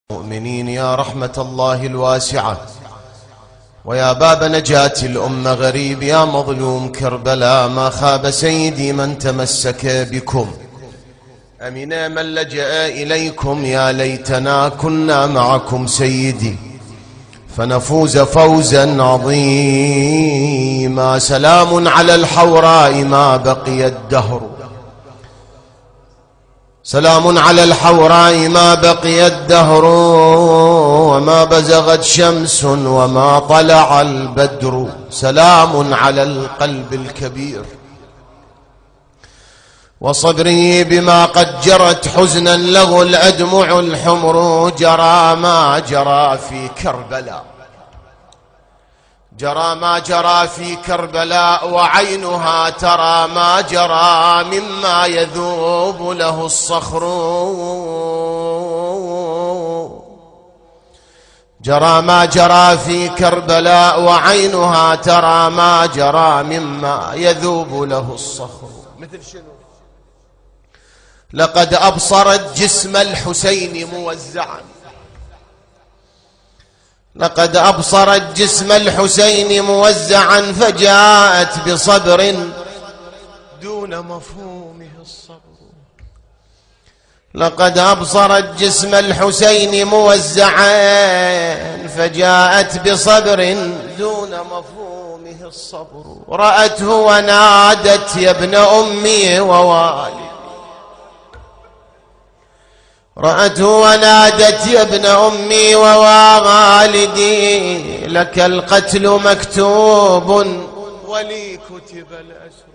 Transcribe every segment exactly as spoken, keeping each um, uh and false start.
المؤمنين يا رحمة الله الواسعة، ويا باب نجاة الأمة غريب يا مظلوم كربلاء، ما خاب سيدي من تمسك بكم، أمنا من لجأ إليكم، يا ليتنا كنا معكم سيدي فنفوز فوزا عظيما. سلام على الحوراء ما بقي الدهر، سلام على الحوراء ما بقي الدهر، وما بزغت شمس وما طلع البدر. سلام على القلب الكبير وصبري بما قد جرت حزنا له الأدمع الحمر. جرى ما جرى في كربلاء، جرى ما جرى في كربلاء، وعينها ترى ما جرى مما يذوب له الصخر. جرى ما جرى في كربلاء، وعينها ترى ما جرى مما يذوب له الصخر. مثل شنو؟ لقد أبصرت جسم الحسين موزعا، لقد أبصرت جسم الحسين موزعا، فجاءت بصبر دون مفهومه الصبر. لقد أبصرت جسم الحسين موزعا، فجاءت بصبر دون مفهومه الصبر. رأته ونادت يا ابن أمي ووالدي، رأته ونادت يا ابن أمي ووالدي، لك القتل مكتوب ولي كتب الأسر.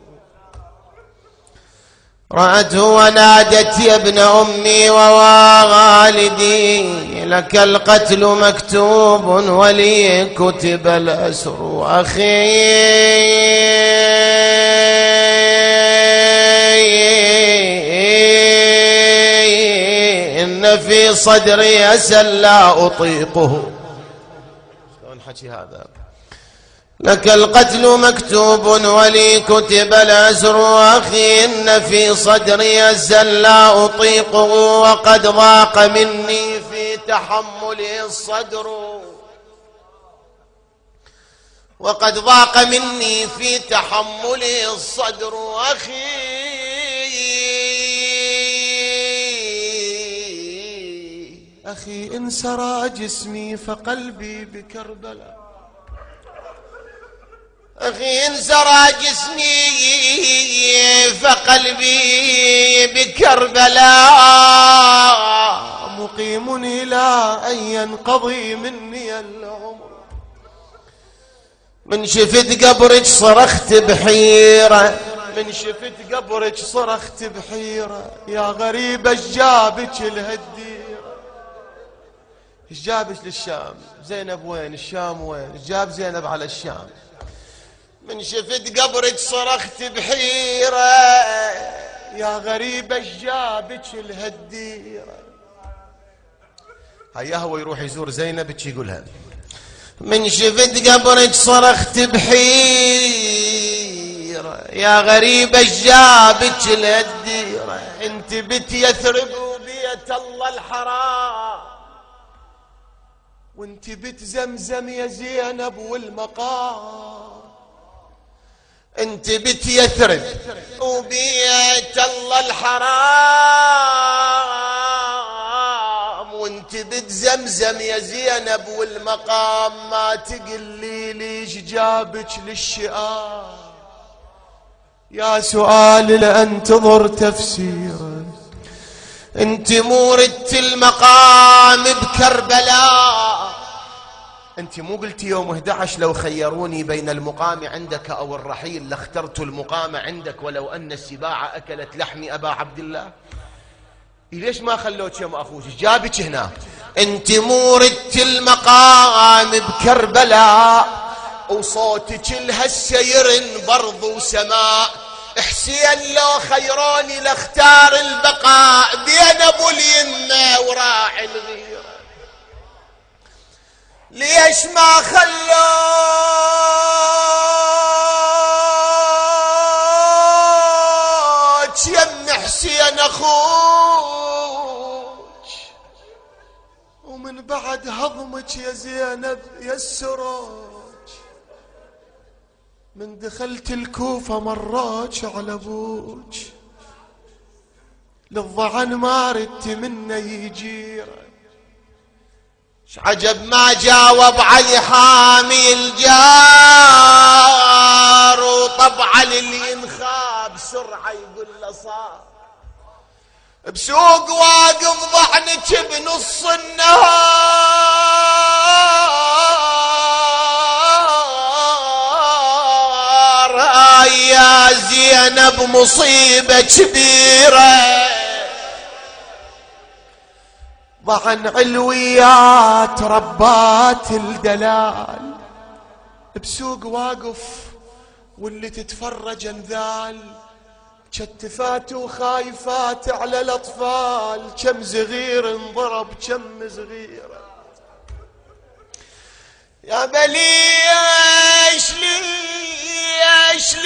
رأته ونادت يا ابن أمي ووالدي، لك القتل مكتوب ولي كتب الأسر. أخي إن في صدري أسى لا أطيقه. شلون حكي هذا؟ لك القتل مكتوب ولي كتب الأسر. أخي إن في صدري أسى لا أطيقه، وقد ضاق مني في تحمله الصدر، وقد ضاق مني في تحمله الصدر. أخي أخي إن سرى جسمي فقلبي بكربلاء، أخي إن سرى جسمي فقلبي بكربلاء، مقيم إلى أن ينقضي مني العمر. من شفت قبرك صرخت بحيرة، من شفت قبرك صرخت بحيرة، يا غريبة جابك الهديرة. ايش جابك للشام؟ زينب وين؟ الشام وين؟ ايش جاب زينب على الشام؟ من شفت قبرك صرخت بحيرة، يا غريبة ايش جابك الهديرة. هيا هو يروح يزور زينب يقولها، من شفت قبرك صرخت بحيرة، يا غريبة ايش جابك الهديرة. انت بت يثرب وبيت الله الحرام، وانت بت زمزم يا زينب والمقام. انت بت يثرب وبيت الله الحرام، وانت بت زمزم يا زينب والمقام. ما تقلي ليش جابك للشئام، يا سؤال لأنتظر تفسيره. انت موردت المقام بكربلاء، انت مو قلتي يوم احد عشر لو خيروني بين المقام عندك او الرحيل لاخترت المقام عندك ولو ان السباع اكلت لحمي ابا عبد الله. ليش ما خلوك يا اخوك؟ جابك هنا. انت موردت المقام بكربلاء، وصوتك لهالسير برض وسماء. حسين لو خيروني لاختار البقاء بين ابو اليمه وراعي الغيره. ليش ما خلوك يم حسين اخوك ومن بعد هضمك يا زينب يا السروج من دخلت الكوفة مراج على ابوج للضعن ما ردت منه يجيره عجب ما جاوب علي حامي الجار وطبعا اللي ينخاب سرعة يقول له صار بسوق واقف ضعنك بنص النهار هاي يا زينب مصيبة كبيرة ضعن علويات ربات الدلال بسوق واقف واللي تتفرج انذال كتفات وخايفات على الاطفال كم صغير انضرب كم صغيره يا بليش ليش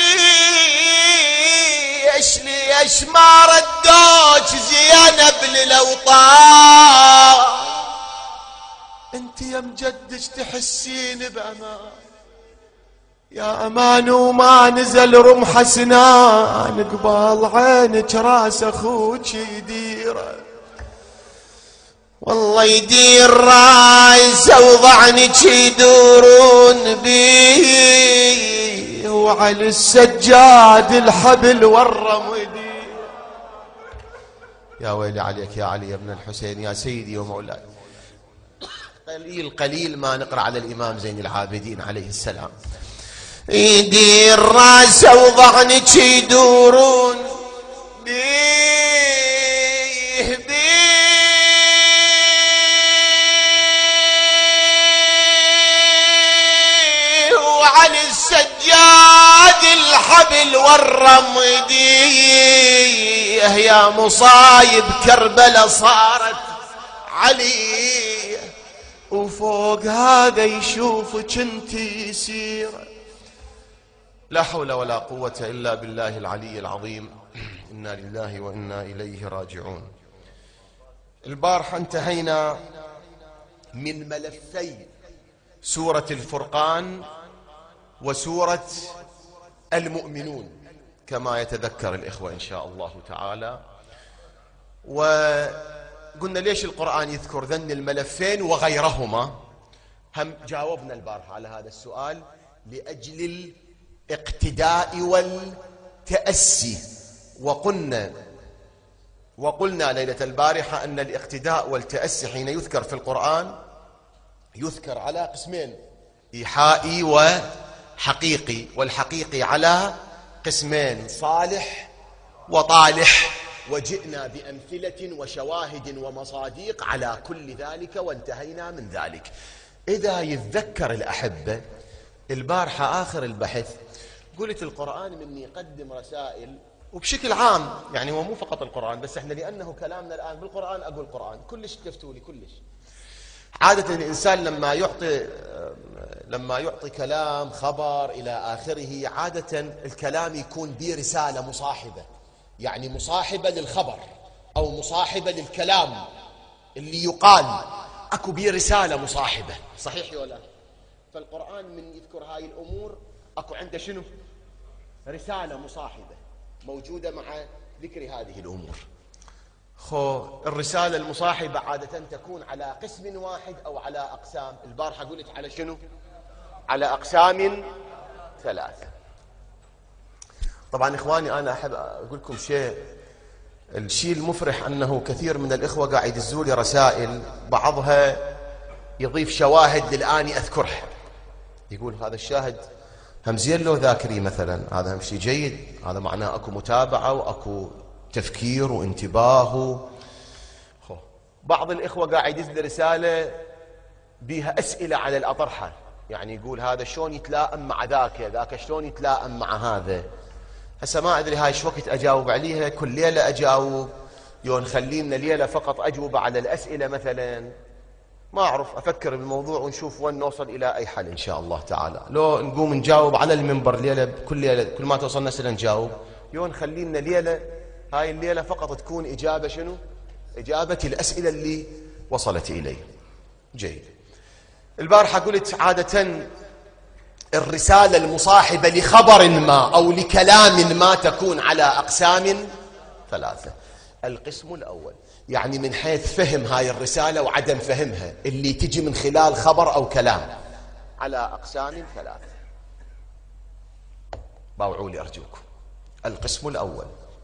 ليش ليش ما ردوك زينب للاوطان انت يا مجدج تحسين بامان يا امان وما نزل رمح سنان قبال عينك راس اخوك يديره والله يدير رايس وضعنك يدورون بيه وعلى السجاد الحبل والرمدي يا ويلي عليك يا علي ابن الحسين يا سيدي ومولاي قليل قليل ما نقرأ على الإمام زين العابدين عليه السلام يدير راسه وضعنك يدورون بيه بيه وعن السجاد الحبل والرمديه يا مصايب كربلة صارت علي وفوق هذا يشوفك انتي سيره لا حول ولا قوة إلا بالله العلي العظيم إنا لله وإنا إليه راجعون. البارحة انتهينا من ملفي سورة الفرقان وسورة المؤمنون كما يتذكر الإخوة إن شاء الله تعالى، وقلنا ليش القرآن يذكر ذن الملفين وغيرهما. هم جاوبنا البارحة على هذا السؤال لأجل الاقتداء والتأسي، وقلنا وقلنا ليلة البارحة أن الاقتداء والتأسي حين يذكر في القرآن يذكر على قسمين، إيحائي وحقيقي، والحقيقي على قسمين صالح وطالح، وجئنا بأمثلة وشواهد ومصاديق على كل ذلك وانتهينا من ذلك. إذا يتذكر الأحبة البارحة آخر البحث قلت القرآن من يقدم رسائل، وبشكل عام يعني هو مو فقط القرآن بس احنا لأنه كلامنا الآن بالقرآن أقول القرآن كلش كفتوا لي كلش. عادة الإنسان لما يعطي لما يعطي كلام خبر إلى آخره عادة الكلام يكون به رسالة مصاحبة، يعني مصاحبة للخبر أو مصاحبة للكلام اللي يقال، أكو به رسالة مصاحبة، صحيح ولا؟ فالقرآن من يذكر هاي الأمور أكو عنده شنو؟ رسالة مصاحبة موجودة مع ذكر هذه الأمور. خو الرسالة المصاحبة عادة تكون على قسم واحد أو على أقسام. البارحة قلت على شنو؟ على أقسام ثلاثة. طبعا إخواني أنا أحب أقول لكم شيء، الشيء المفرح أنه كثير من الإخوة قاعد يدزوا لي رسائل بعضها يضيف شواهد للآن أذكرها، يقول هذا الشاهد هم زين له ذاكري مثلا، هذا هم شيء جيد، هذا معناه أكو متابعة وأكو تفكير وانتباه. بعض الإخوة قاعد يدز رسالة بها أسئلة على الأطرحة، يعني يقول هذا شلون يتلائم مع ذاك، ذاك شلون يتلائم مع هذا. هسه ما أدري هاي شو وقت أجاوب عليها، كل ليلة أجاوب يون خلينا ليلة فقط أجوب على الأسئلة مثلا، ما أعرف، أفكر بالموضوع ونشوف وين نوصل إلى أي حل إن شاء الله تعالى. لو نقوم نجاوب على المنبر ليلة، كل ليلة كل ما توصلنا سنة نجاوب، يون خلينا ليلة هاي الليلة فقط تكون إجابة شنو؟ إجابة الأسئلة اللي وصلت إلي. جيد. البارحة قلت عادة الرسالة المصاحبة لخبر ما أو لكلام ما تكون على أقسام ثلاثة. القسم الأول يعني من حيث فهم هاي الرسالة وعدم فهمها، اللي تجي من خلال خبر أو كلام، على أقسام ثلاثة. باوعوا لي أرجوكم. القسم الأول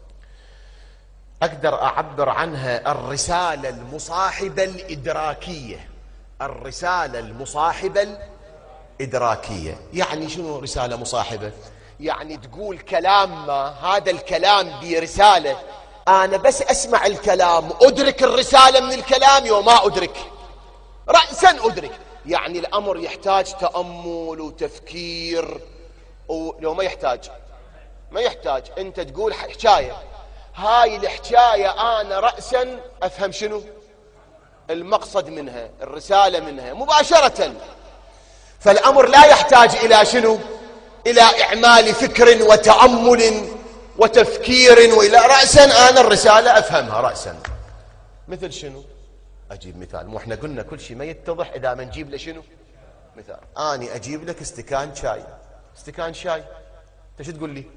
أقدر أعبر عنها الرسالة المصاحبة الإدراكية. الرسالة المصاحبة الإدراكية يعني شنو رسالة مصاحبة؟ يعني تقول كلام ما، هذا الكلام برسالة، أنا بس أسمع الكلام أدرك الرسالة من الكلام وما أدرك، رأسا أدرك. يعني الأمر يحتاج تأمل وتفكير، ولو ما يحتاج ما يحتاج أنت تقول حكاية، هاي الحكاية أنا رأسا أفهم شنو المقصد منها، الرسالة منها مباشرة. فالأمر لا يحتاج إلى شنو؟ إلى إعمال فكر وتأمل وتفكير، وإلى رأسا أنا الرسالة أفهمها رأسا. مثل شنو؟ أجيب مثال. مو احنا قلنا كل شيء ما يتضح إذا ما نجيب له شنو؟ مثال. أني أجيب لك استكان شاي، استكان شاي، أنت شو تقول لي؟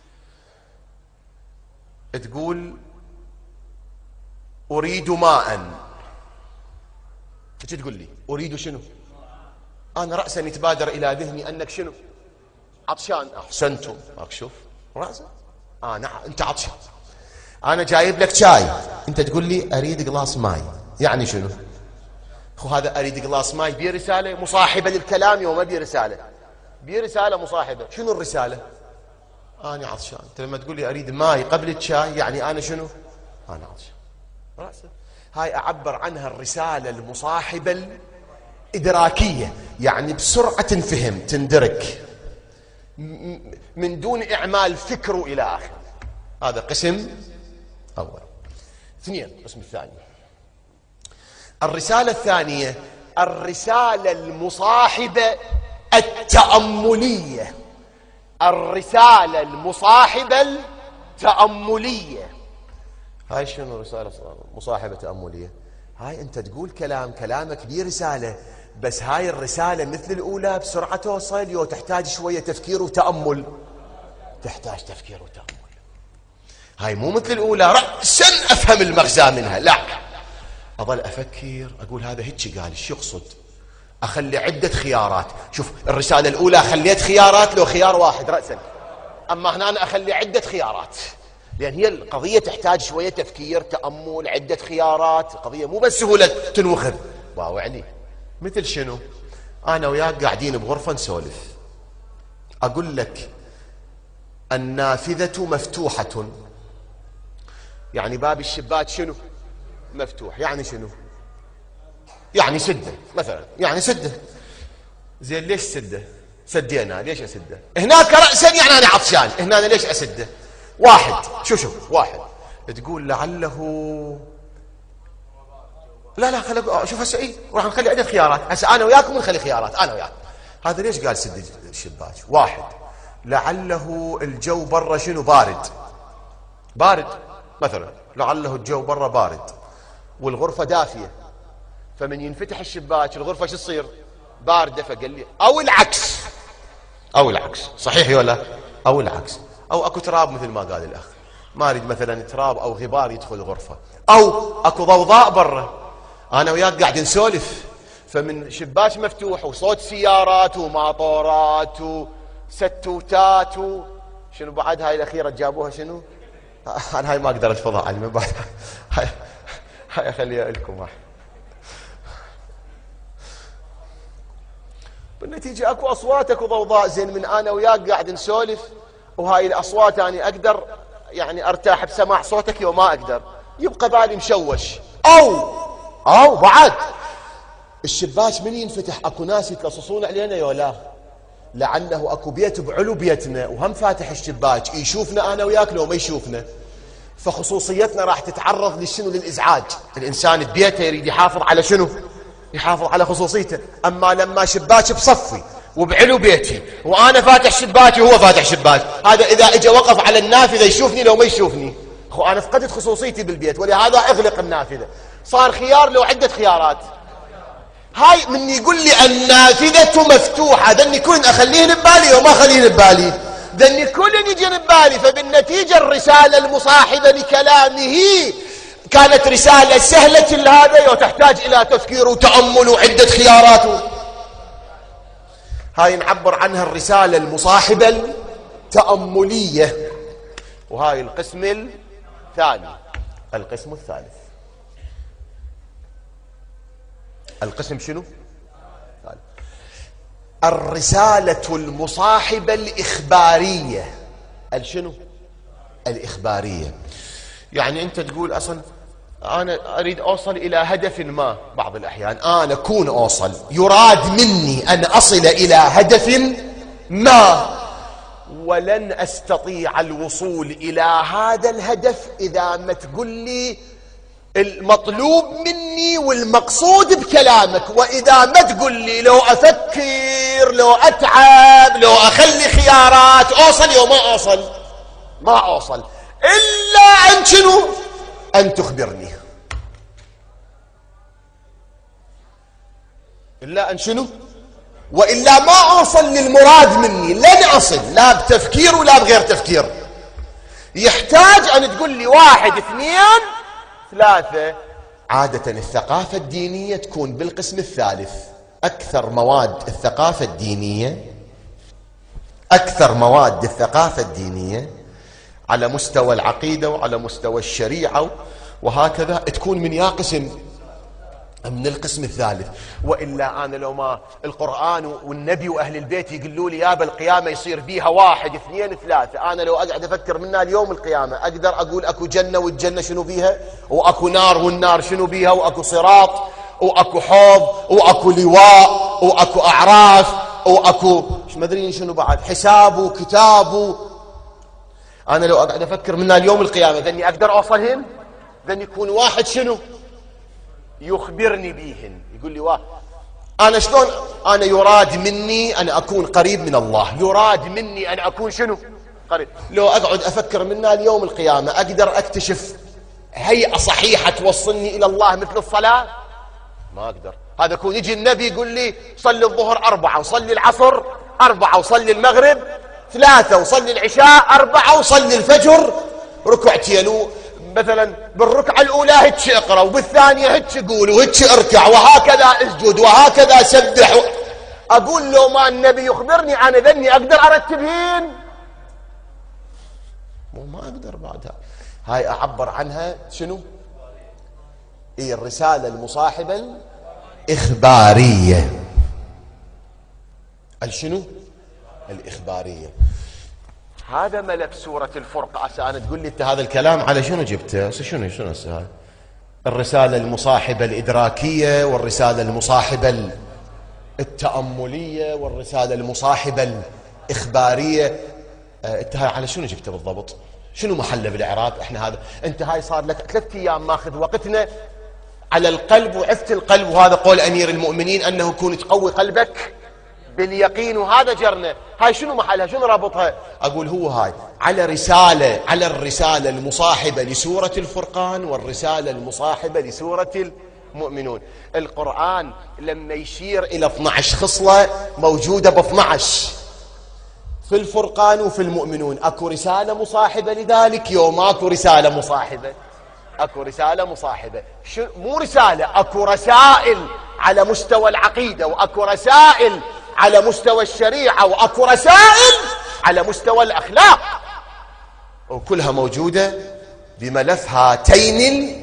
تقول أريد ماء. أنت شو تقول لي؟ أريد شنو؟ أنا رأسا يتبادر إلى ذهني أنك شنو؟ عطشان. أحسنتم. أكشف رأسا أنا أنت عطشان. أنا جايب لك شاي، أنت تقول لي أريد قلاص ماي. يعني شنو؟ خو هذا أريد قلاص ماي بي رسالة مصاحبة للكلام وما بي رسالة، بي رسالة مصاحبة. شنو الرسالة؟ أنا عطشان. أنت لما تقول لي أريد ماي قبل الشاي يعني أنا شنو؟ أنا عطشان رأسا. هاي أعبر عنها الرسالة المصاحبة الإدراكية، يعني بسرعة فهم تندرك من دون إعمال فكر إلى آخر. هذا قسم أول. اثنين، القسم الثاني الرسالة الثانية الرسالة المصاحبة التأملية. الرسالة المصاحبة التأملية هاي شنو رسالة مصاحبة تأملية؟ هاي أنت تقول كلام، كلامك بيه رسالة، بس هاي الرسالة مثل الأولى بسرعة توصل يو تحتاج شوية تفكير وتأمل، تحتاج تفكير وتأمل. هاي مو مثل الأولى رأسا أفهم المغزى منها، لا أظل أفكر أقول هذا هيك قال شو يقصد، أخلي عدة خيارات. شوف الرسالة الأولى خليت خيارات لو خيار واحد رأسا، أما هنا أنا أخلي عدة خيارات، لأن هي القضية تحتاج شوية تفكير تأمل عدة خيارات، قضية مو بس سهولة تنوخذ. باوعني مثل شنو؟ أنا وياك قاعدين بغرفة نسولف، أقول لك النافذة مفتوحة، يعني باب الشباك شنو؟ مفتوح. يعني شنو؟ يعني سدة مثلا، يعني سدة. زين ليش سدة؟ سدينا ليش أسده؟ هناك رأسا يعني أنا عطشان، هنا أنا ليش أسده؟ واحد شو شو واحد تقول لعله لا لا خلي شوف هسه ايه راح نخلي عدة خيارات. هسه انا وياكم نخلي خيارات انا وياك. هذا ليش قال سد الشباك؟ واحد لعله الجو برا شنو بارد، بارد مثلا، لعله الجو برا بارد والغرفة دافية، فمن ينفتح الشباك الغرفة شو تصير؟ باردة. فقال لي او العكس، او العكس صحيح ولا؟ او العكس، او اكو تراب مثل ما قال الاخ، ما اريد مثلا تراب او غبار يدخل الغرفة، او اكو ضوضاء برا، انا وياك قاعد نسولف، فمن شباك مفتوح وصوت سيارات وماطورات وستوتات و... شنو بعد هاي الاخيره جابوها شنو؟ انا هاي ما اقدر اتفضح علي من بعد، هاي هاي اخليها لكم. بالنتيجه اكو اصوات اكو ضوضاء. زين من انا وياك قاعد نسولف وهاي الاصوات اني اقدر يعني ارتاح بسماع صوتك وما اقدر، يبقى بالي مشوش. او او بعد الشباك من ينفتح اكو ناس يتلصصون علينا يولا، لعله اكو بيت بعلو بيتنا وهم فاتح الشباك يشوفنا انا وياك لو ما يشوفنا، فخصوصيتنا راح تتعرض لشنو؟ للازعاج. الانسان ببيته يريد يحافظ على شنو؟ يحافظ على خصوصيته. اما لما شباك بصفي وبعلو بيتي وانا فاتح شباكي وهو فاتح شباك، هذا اذا اجى وقف على النافذه يشوفني لو ما يشوفني، خو انا فقدت خصوصيتي بالبيت، ولهذا اغلق النافذه. صار خيار لو عده خيارات، هاي من يقول لي النافذة مفتوحة ذني كل أخليهن ببالي وما أخليهن ببالي ذني كل يجين ببالي. فبالنتيجة الرسالة المصاحبة لكلامه كانت رسالة سهلة لهذا وتحتاج إلى تفكير وتأمل وعدة خيارات. هاي نعبر عنها الرسالة المصاحبة التأملية. وهاي القسم الثاني. القسم الثالث القسم شنو؟ الرسالة المصاحبة الإخبارية. الشنو؟ الإخبارية. يعني أنت تقول أصلا أنا أريد أوصل إلى هدف ما. بعض الأحيان أنا أكون أوصل يراد مني أن أصل إلى هدف ما ولن أستطيع الوصول إلى هذا الهدف إذا ما تقول لي المطلوب مني والمقصود بكلامك. وإذا ما تقول لي لو أفكر لو أتعب لو أخلي خيارات أوصل يوم ما أوصل ما أوصل إلا أن شنو؟ أن تخبرني. إلا أن شنو؟ وإلا ما أوصل للمراد مني. لن أصل لا بتفكير ولا بغير تفكير. يحتاج أن تقول لي واحد اثنين ثلاثة. عادة الثقافة الدينية تكون بالقسم الثالث. أكثر مواد الثقافة الدينية أكثر مواد الثقافة الدينية على مستوى العقيدة وعلى مستوى الشريعة وهكذا تكون من يا قسم من القسم الثالث. وإلا أنا لو ما القرآن والنبي وأهل البيت يقولوا لي يا بالقيامة يصير بيها واحد اثنين ثلاثة. أنا لو أقعد أفكر منها اليوم القيامة أقدر أقول أكو جنة والجنة شنو بيها وأكو نار والنار شنو بيها وأكو صراط وأكو حوض وأكو لواء وأكو أعراف وأكو مش مدرين شنو بعد حساب وكتاب. أنا لو أقعد أفكر منها اليوم القيامة ذني أقدر أوصلهن. ذني يكون واحد شنو يخبرني بيهن. يقول لي واحد أنا شلون أنا يراد مني أن أكون قريب من الله. يراد مني أن أكون شنو قريب. لو أقعد أفكر منها اليوم القيامة أقدر أكتشف هيئة صحيحة توصلني إلى الله مثل الصلاة. ما أقدر. هذا يكون يجي النبي يقول لي صلي الظهر أربعة وصلي العصر أربعة وصلي المغرب ثلاثة وصلي العشاء أربعة وصلي الفجر ركعتين. مثلا بالركعة الأولى هتش اقرأ وبالثانية هتش قول وهتش اركع وهكذا اسجد وهكذا سبح. أقول له ما النبي يخبرني أنا ذني أقدر أرتبهن. ما أقدر بعدها. هاي أعبر عنها شنو؟ إيه الرسالة المصاحبة الإخبارية. الشنو؟ الإخبارية. هذا ملف سورة الفرقان. أنا تقول لي أنت هذا الكلام على شنو جبته؟ شنو شنو هسه؟ الرسالة المصاحبة الإدراكية والرسالة المصاحبة التأملية والرسالة المصاحبة الإخبارية. أنت هاي على شنو جبته بالضبط؟ شنو محله بالإعراب؟ إحنا هذا أنت هاي صار لك ثلاثة أيام ماخذ وقتنا على القلب وعفت القلب. وهذا قول أمير المؤمنين أنه يكون تقوي قلبك باليقين. وهذا جرنا. هاي شنو محلها؟ شنو رابطها؟ أقول هو هاي على رسالة على الرسالة المصاحبة لسورة الفرقان والرسالة المصاحبة لسورة المؤمنون. القرآن لما يشير إلى اثني عشر خصلة موجودة ب اثني عشر في الفرقان وفي المؤمنون. أكو رسالة مصاحبة لذلك يوم أكو رسالة مصاحبة. أكو رسالة مصاحبة مو رسالة. أكو رسائل على مستوى العقيدة وأكو رسائل على مستوى الشريعة وأكو رسائل على مستوى الأخلاق. وكلها موجودة بملف هاتين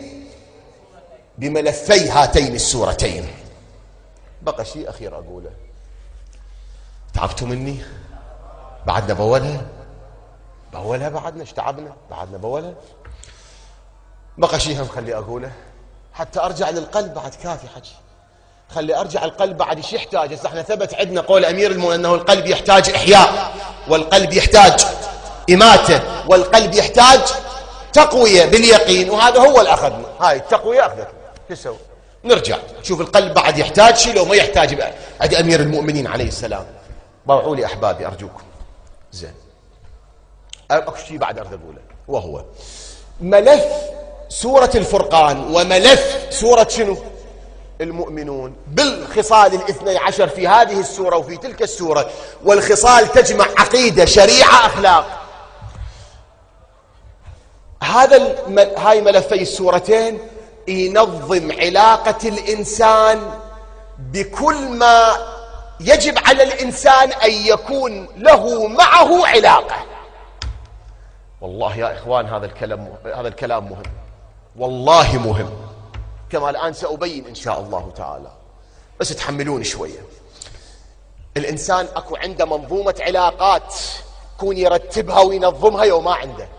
بملفي هاتين السورتين. بقى شيء أخير أقوله. تعبتوا مني؟ بعدنا بولها بولها بعدنا اشتعبنا بعدنا بولها. بقى شيء هم خلي أقوله حتى أرجع للقلب. بعد كافي حكي. خلي أرجع القلب بعد ايش يحتاج. هسه احنا ثبت عندنا قول أمير المؤمنين أنه القلب يحتاج إحياء والقلب يحتاج إماتة والقلب يحتاج تقوية باليقين. وهذا هو اللي أخذنا. هاي التقوية أخذت. شو نسوي؟ نرجع نشوف القلب بعد يحتاج شيء لو ما يحتاج. عند أمير المؤمنين عليه السلام. ضوعوا لي أحبابي أرجوكم. زين أكو شيء بعد أريد أقوله وهو ملف سورة الفرقان وملف سورة شنو المؤمنون بالخصال الاثني عشر في هذه السورة وفي تلك السورة، والخصال تجمع عقيدة شريعة أخلاق. هذا الم... هاي ملفي السورتين ينظم علاقة الإنسان بكل ما يجب على الإنسان أن يكون له معه علاقة. والله يا إخوان هذا الكلام هذا الكلام مهم، والله مهم، كما الآن سأبين إن شاء الله تعالى، بس تحملون شوية. الإنسان أكو عنده منظومة علاقات كون يرتبها وينظمها يوم ما عنده.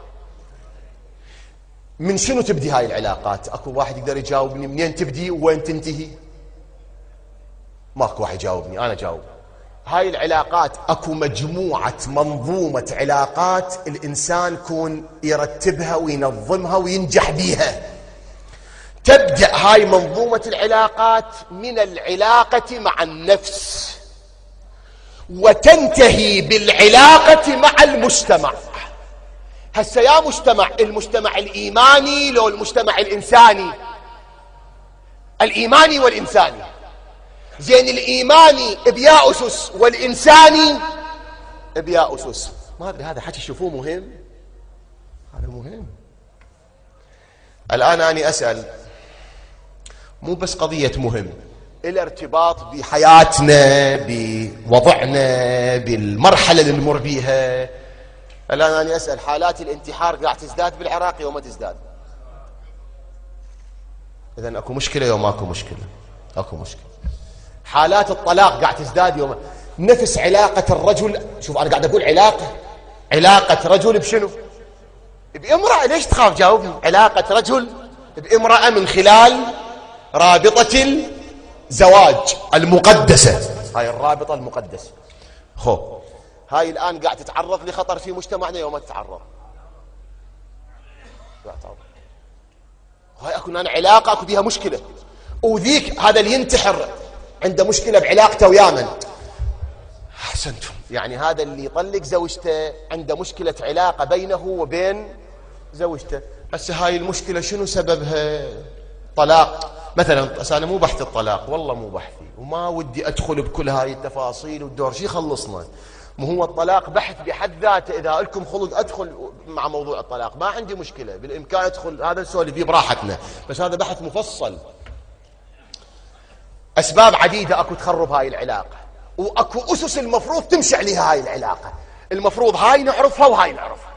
من شنو تبدي هاي العلاقات؟ أكو واحد يقدر يجاوبني منين تبدي وين تنتهي؟ ماكو واحد يجاوبني، أنا جاوب. هاي العلاقات أكو مجموعة منظومة علاقات الإنسان كون يرتبها وينظمها وينجح بيها. تبدأ هاي منظومة العلاقات من العلاقة مع النفس، وتنتهي بالعلاقة مع المجتمع. هسه يا مجتمع، المجتمع الإيماني لو المجتمع الإنساني؟ الإيماني والإنساني. زين الإيماني بيا أسس والإنساني بيا أسس. ما أدري هذا حكي شوفوه مهم، هذا مهم. الآن أنا أسأل، مو بس قضية مهم، الارتباط بحياتنا بوضعنا بالمرحلة اللي نمر بيها. الآن أنا أسأل، حالات الانتحار قاعد تزداد بالعراق يوم ما تزداد؟ إذن أكو مشكلة يوم ماكو مشكلة؟ أكو مشكلة. حالات الطلاق قاعد تزداد يوم. نفس علاقة الرجل، شوف أنا قاعد أقول علاقة علاقة رجل بشنو؟ بامرأة. ليش تخاف جاوبني؟ علاقة رجل بامرأة من خلال رابطة الزواج المقدسة، هاي الرابطة المقدسة. خو هاي الآن قاعد تتعرض لخطر في مجتمعنا يوم ما تتعرض. هاي أكو أنا علاقة أكو بيها مشكلة، وذيك هذا اللي ينتحر عنده مشكلة بعلاقته ويا من؟ أحسنتم. يعني هذا اللي يطلق زوجته عنده مشكلة علاقة بينه وبين زوجته. بس هاي المشكلة شنو سببها؟ طلاق مثلا. أنا مو بحث الطلاق، والله مو بحثي، وما ودي أدخل بكل هاي التفاصيل والدور شي خلصنا. مو هو الطلاق بحث بحد ذاته. إذا لكم خلق أدخل مع موضوع الطلاق ما عندي مشكلة، بالإمكان أدخل، هذا نسولف فيه براحتنا، بس هذا بحث مفصل. أسباب عديدة أكو تخرب هاي العلاقة، وأكو أسس المفروض تمشي عليها هاي العلاقة. المفروض هاي نعرفها وهاي نعرفها.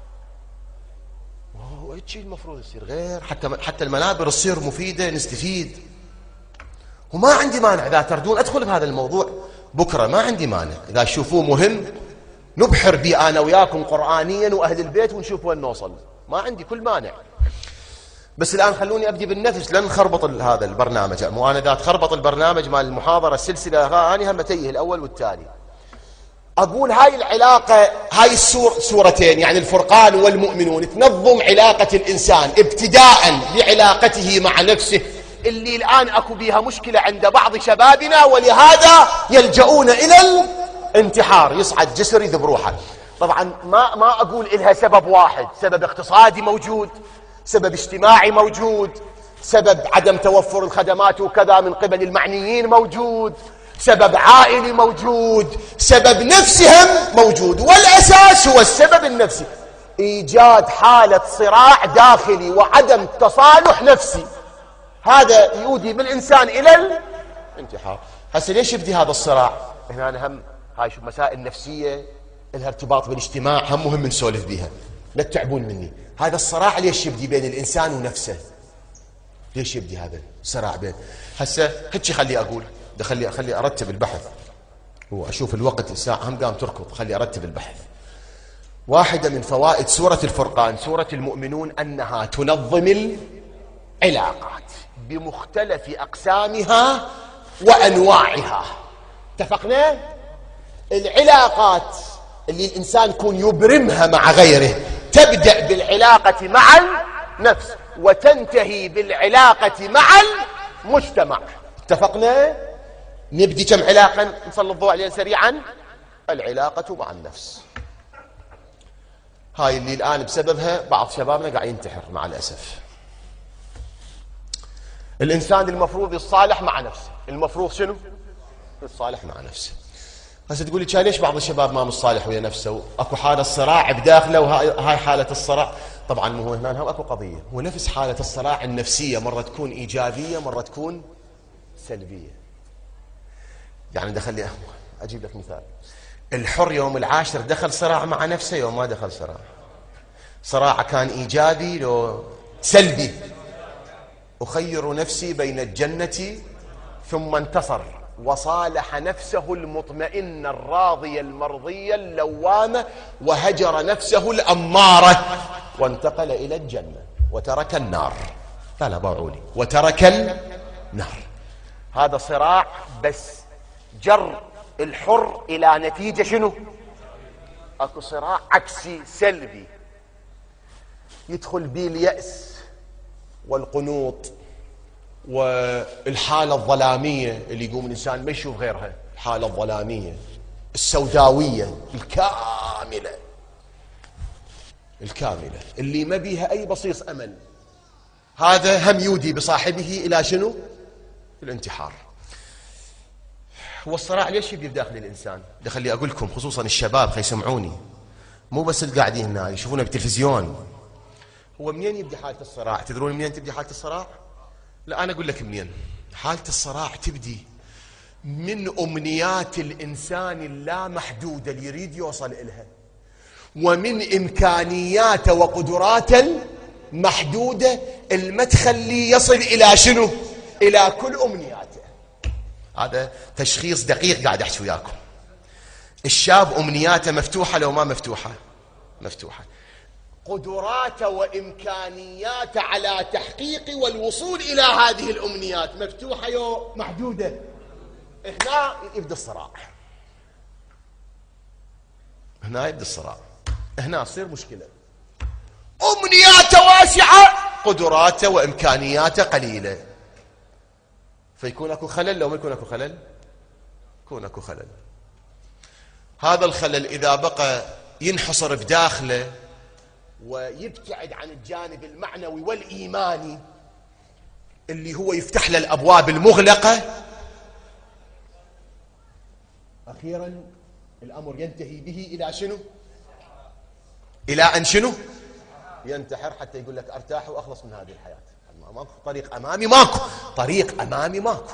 وإيش المفروض يصير غير حتى حتى المنابر تصير مفيدة نستفيد. وما عندي مانع إذا تردون أدخل بهذا الموضوع بكرة، ما عندي مانع. إذا تشوفوه مهم نبحر بيه أنا وياكم قرآنيا وأهل البيت ونشوف وين نوصل، ما عندي كل مانع. بس الآن خلوني أبدي بالنفس لن نخربط هذا البرنامج. مو أنا إذا تخربط البرنامج مال المحاضرة السلسلة أنا هم تيه الأول والتالي. أقول هاي العلاقة، هاي السور سورتين يعني الفرقان والمؤمنون تنظم علاقة الإنسان ابتداء بعلاقته مع نفسه، اللي الآن أكو بيها مشكلة عند بعض شبابنا، ولهذا يلجؤون إلى الانتحار. يصعد جسر يذب روحه. طبعا ما ما أقول إلها سبب واحد، سبب اقتصادي موجود، سبب اجتماعي موجود، سبب عدم توفر الخدمات وكذا من قبل المعنيين موجود، سبب عائلي موجود، سبب نفسهم موجود، والأساس هو السبب النفسي. إيجاد حالة صراع داخلي وعدم تصالح نفسي، هذا يؤدي بالإنسان إلى الانتحار. هسه ليش يبدي هذا الصراع؟ هنا أنا هم هاي شو مسائل نفسية لها ارتباط بالاجتماع، هم مهم نسولف بيها، لا تتعبون مني. هذا الصراع ليش يبدي بين الإنسان ونفسه؟ ليش يبدي هذا الصراع بين؟ هسه هيك خلي أقول، ده خلي خلي أرتب البحث، وأشوف الوقت الساعة هم قام تركض، خلي أرتب البحث. واحدة من فوائد سورة الفرقان سورة المؤمنون أنها تنظم العلاقات بمختلف أقسامها وأنواعها. اتفقنا؟ العلاقات اللي الإنسان يكون يبرمها مع غيره تبدأ بالعلاقة مع النفس وتنتهي بالعلاقة مع المجتمع. اتفقنا؟ نبدي كم علاقة نسلط الضوء عليها سريعا. العلاقة مع النفس هاي اللي الآن بسببها بعض شبابنا قاعد ينتحر مع الأسف. الإنسان المفروض يتصالح مع نفسه. المفروض شنو؟ يتصالح مع نفسه. هسه تقول لي كان ليش بعض الشباب ما مصالح ويا نفسه؟ اكو حاله صراع بداخله، وهاي حاله الصراع. طبعا مو هنا هم اكو قضيه، هو نفس حاله الصراع النفسيه، مره تكون ايجابيه مره تكون سلبيه. يعني دخل لي اجيب لك مثال. الحر يوم العاشر دخل صراع مع نفسه، يوم ما دخل صراع. صراع كان ايجابي لو سلبي؟ اخير نفسي بين الجنه ثم انتصر وصالح نفسه المطمئنة الراضية المرضية اللوامة، وهجر نفسه الأمارة وانتقل إلى الجنة وترك النار. لا لا باعولي، وترك النار. هذا صراع بس جر الحر إلى نتيجة شنو؟ أكو صراع عكسي سلبي يدخل به اليأس والقنوط والحالة الظلامية اللي يقوم الإنسان ما يشوف غيرها، الحالة الظلامية السوداوية الكاملة الكاملة اللي ما بيها أي بصيص أمل. هذا هم يودي بصاحبه إلى شنو؟ الانتحار. هو الصراع ليش يبدي بداخل الإنسان؟ ده خلي أقول لكم خصوصا الشباب، خلي يسمعوني، مو بس القاعدين هنا يشوفونا بالتلفزيون. هو منين يبدي حالة الصراع؟ تدرون منين تبدي حالة الصراع؟ لا أنا أقول لك منين. حالة الصراع تبدي من أمنيات الإنسان اللامحدودة اللي يريد يوصل إلها، ومن إمكانياته وقدراته المحدودة اللي تخليه يصل إلى شنو؟ إلى كل أمنياته. هذا تشخيص دقيق قاعد أحكي وياكم. الشاب أمنياته مفتوحة لو ما مفتوحة؟ مفتوحة. قدراته وإمكانياته على تحقيق والوصول إلى هذه الأمنيات مفتوحة يو محدودة. هنا يبدأ الصراع، هنا يبدأ الصراع، هنا تصير مشكلة. أمنياته واسعة، قدراته وإمكانياته قليلة، فيكون أكو خلل. لو ما يكون أكو خلل يكون أكو خلل. هذا الخلل إذا بقى ينحصر بداخله ويبتعد عن الجانب المعنوي والإيماني اللي هو يفتح له الأبواب المغلقة، أخيرا الأمر ينتهي به إلى شنو؟ إلى أن شنو؟ ينتحر، حتى يقول لك أرتاح وأخلص من هذه الحياة. ماكو طريق أمامي، ماكو طريق أمامي، ماكو.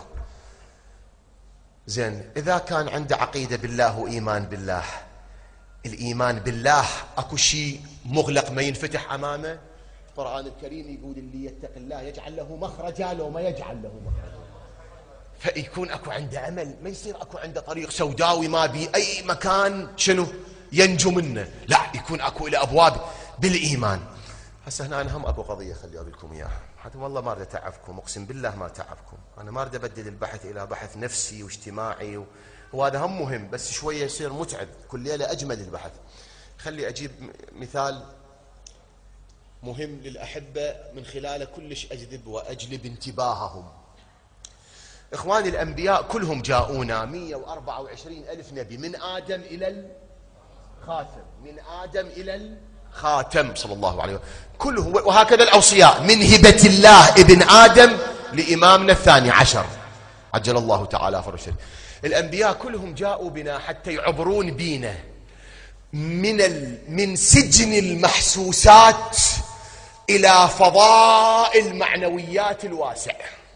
زين، إذا كان عنده عقيدة بالله وإيمان بالله، الإيمان بالله أكو شيء مغلق ما ينفتح أمامه؟ القرآن الكريم يقول اللي يتق الله يجعل له مخرجا لو ما يجعل له مخرجا. فيكون أكو عنده أمل، ما يصير أكو عنده طريق سوداوي ما بي أي مكان شنو ينجو منه، لا، يكون أكو إلى أبواب بالإيمان. هسه هنا أنا هم أكو قضية خلي أقول لكم إياها، حتى والله ما أريد أتعبكم، أقسم بالله ما أتعبكم. أنا ما أريد أبدل البحث إلى بحث نفسي واجتماعي و... وهذا هم مهم، بس شوية يصير متعب، كل ليلة أجمل البحث. خلي أجيب مثال مهم للأحبة من خلاله كلش أجذب وأجلب انتباههم. إخواني الأنبياء كلهم جاءونا، مئة وأربعة وعشرين ألف نبي، من آدم إلى الخاتم، من آدم إلى الخاتم صلى الله عليه وسلم كلهم. وهكذا الأوصياء من هبة الله ابن آدم لإمامنا الثاني عشر عجل الله تعالى فرجه. الأنبياء كلهم جاءوا بنا حتى يعبرون بينا من ال... من سجن المحسوسات إلى فضاء المعنويات الواسع.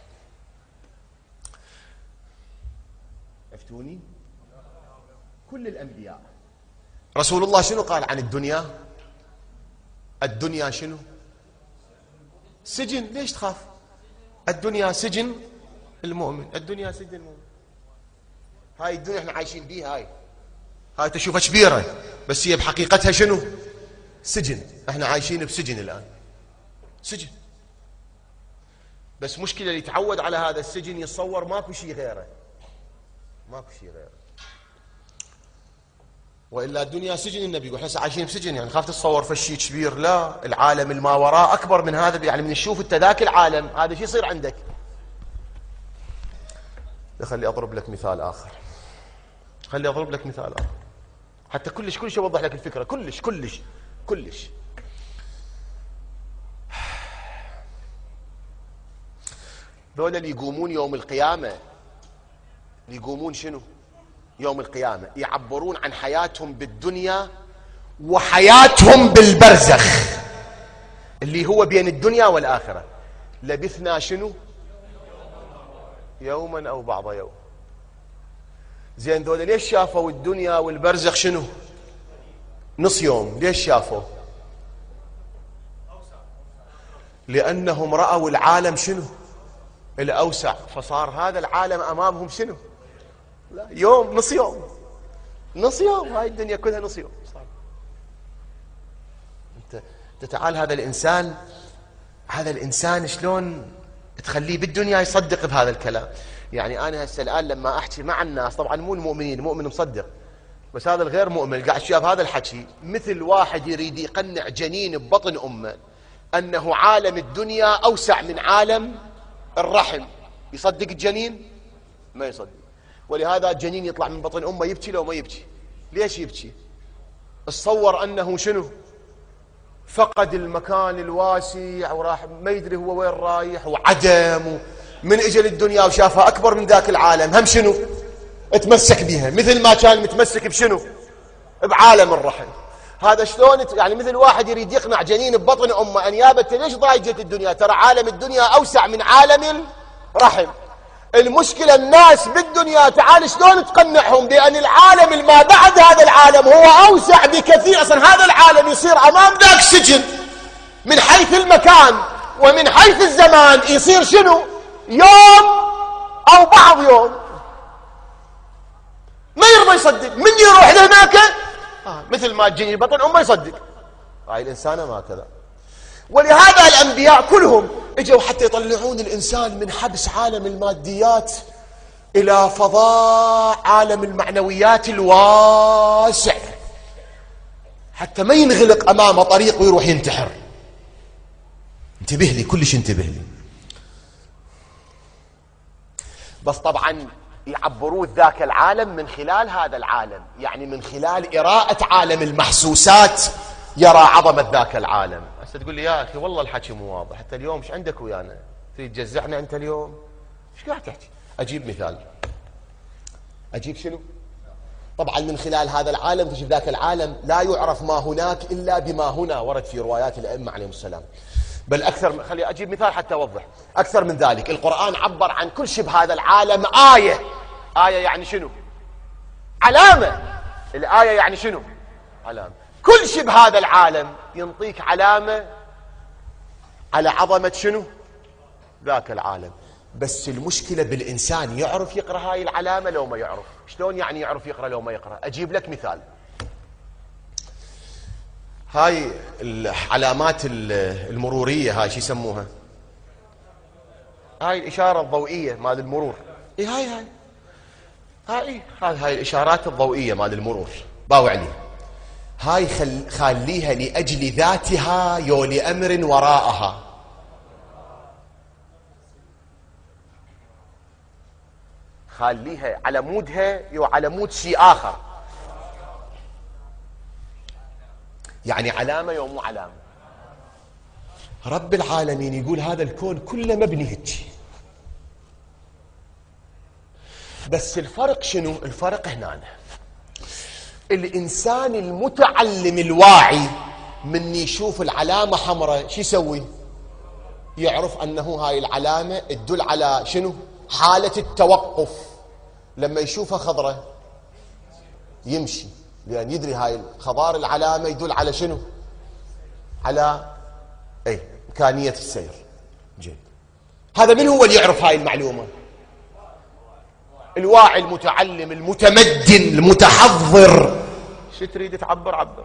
عرفتوني؟ كل الأنبياء. رسول الله شنو قال عن الدنيا؟ الدنيا شنو؟ سجن. ليش تخاف؟ الدنيا سجن المؤمن، الدنيا سجن المؤمن. هاي الدنيا احنا عايشين بيها، هاي هاي تشوفها كبيرة بس هي بحقيقتها شنو؟ سجن. احنا عايشين بسجن الآن، سجن. بس مشكلة اللي يتعود على هذا السجن يتصور ماكو شيء غيره، ماكو شيء غيره. وإلا الدنيا سجن. النبي يقول احنا عايشين بسجن، يعني خاف تتصور فشي كبير. لا، العالم الما وراء أكبر من هذا، يعني من تشوف انت ذاك العالم هذا شيء يصير عندك. خلي أضرب لك مثال آخر، خلي أضرب لك مثال آخر حتى كلش كلش أوضح لك الفكرة، كلش كلش كلش. ذولا اللي يقومون يوم القيامة، اللي يقومون شنو يوم القيامة يعبرون عن حياتهم بالدنيا وحياتهم بالبرزخ اللي هو بين الدنيا والآخرة. لبثنا شنو يوما أو بعض يوم. زين ذولا ليش شافوا الدنيا والبرزخ شنو نص يوم؟ ليش شافوا؟ لأنهم رأوا العالم شنو الأوسع، فصار هذا العالم أمامهم شنو لا يوم، نص يوم، نص يوم، هاي الدنيا كلها نص يوم. صار انت تتعال هذا الإنسان، هذا الإنسان شلون تخليه بالدنيا يصدق بهذا الكلام؟ يعني أنا هسه الآن لما أحكي مع الناس، طبعا مو المؤمنين، المؤمن مصدق، بس هذا الغير مؤمن قاعد شاف هذا الحكي مثل واحد يريد يقنع جنين ببطن أمه أنه عالم الدنيا أوسع من عالم الرحم. يصدق الجنين؟ ما يصدق. ولهذا الجنين يطلع من بطن أمه يبكي لو ما يبكي. ليش يبكي؟ تصور أنه شنو فقد المكان الواسع وراح ما يدري هو وين رايح وعدم، من اجل الدنيا وشافها أكبر من ذاك العالم، هم شنو اتمسك بها مثل ما كان متمسك بشنو بعالم الرحم. هذا شلون يعني مثل واحد يريد يقنع جنين ببطن أمه أن يابا ليش ضايجت الدنيا، ترى عالم الدنيا أوسع من عالم الرحم. المشكلة الناس بالدنيا تعال شلون تقنعهم بأن العالم اللي ما بعد هذا العالم هو أوسع بكثير. أصلا هذا العالم يصير أمام ذاك سجن من حيث المكان ومن حيث الزمان، يصير شنو يوم أو بعض يوم. ما يرضى يصدق، من يروح لهناك آه مثل ما تجيني بطن أمه يصدق. هاي الإنسانة ما كذا. ولهذا الأنبياء كلهم اجوا حتى يطلعون الإنسان من حبس عالم الماديات إلى فضاء عالم المعنويات الواسع، حتى ما ينغلق أمامه طريق ويروح ينتحر. انتبه لي، كلش انتبه لي. بس طبعا يعبرون ذاك العالم من خلال هذا العالم، يعني من خلال إراءة عالم المحسوسات يرى عظمة ذاك العالم. هسه تقول لي يا أخي والله الحكي مو واضح، حتى اليوم ايش عندك ويانا؟ تريد تجزعنا أنت اليوم؟ ايش قاعد تحكي؟ أجيب مثال. أجيب شنو؟ طبعا من خلال هذا العالم تجد ذاك العالم لا يعرف ما هناك إلا بما هنا، ورد في روايات الأئمة عليهم السلام. بل أكثر، خلي أجيب مثال حتى أوضح. أكثر من ذلك، القرآن عبر عن كل شيء بهذا العالم آية. آية يعني شنو؟ علامة. الآية يعني شنو؟ علامة. كل شيء بهذا العالم ينطيك علامة على عظمة شنو؟ ذاك العالم. بس المشكلة بالإنسان يعرف يقرأ هاي العلامة لو ما يعرف. شلون يعني يعرف يقرأ لو ما يقرأ؟ أجيب لك مثال. هاي العلامات المرورية، هاي شو يسموها؟ هاي الإشارة الضوئية مال المرور. إيه هاي هاي هاي هاي, هاي الإشارات الضوئية مال المرور. باوع لي هاي خل خليها لأجل ذاتها يو لأمر وراءها. خليها على مودها يو على مود شيء آخر، يعني علامة يو مو علامة. رب العالمين يقول هذا الكون كله مبني هيك، بس الفرق شنو؟ الفرق هنا الإنسان المتعلم الواعي من يشوف العلامة حمراء شو يسوي؟ يعرف أنه هاي العلامة تدل على شنو؟ حالة التوقف. لما يشوفها خضراء يمشي، لأن يدري هاي الخضار العلامة يدل على شنو؟ على أي إمكانية السير. جيد. هذا من هو اللي يعرف هاي المعلومة؟ الواعي المتعلم المتمدن المتحضر. شو تريد تعبر؟ عبر.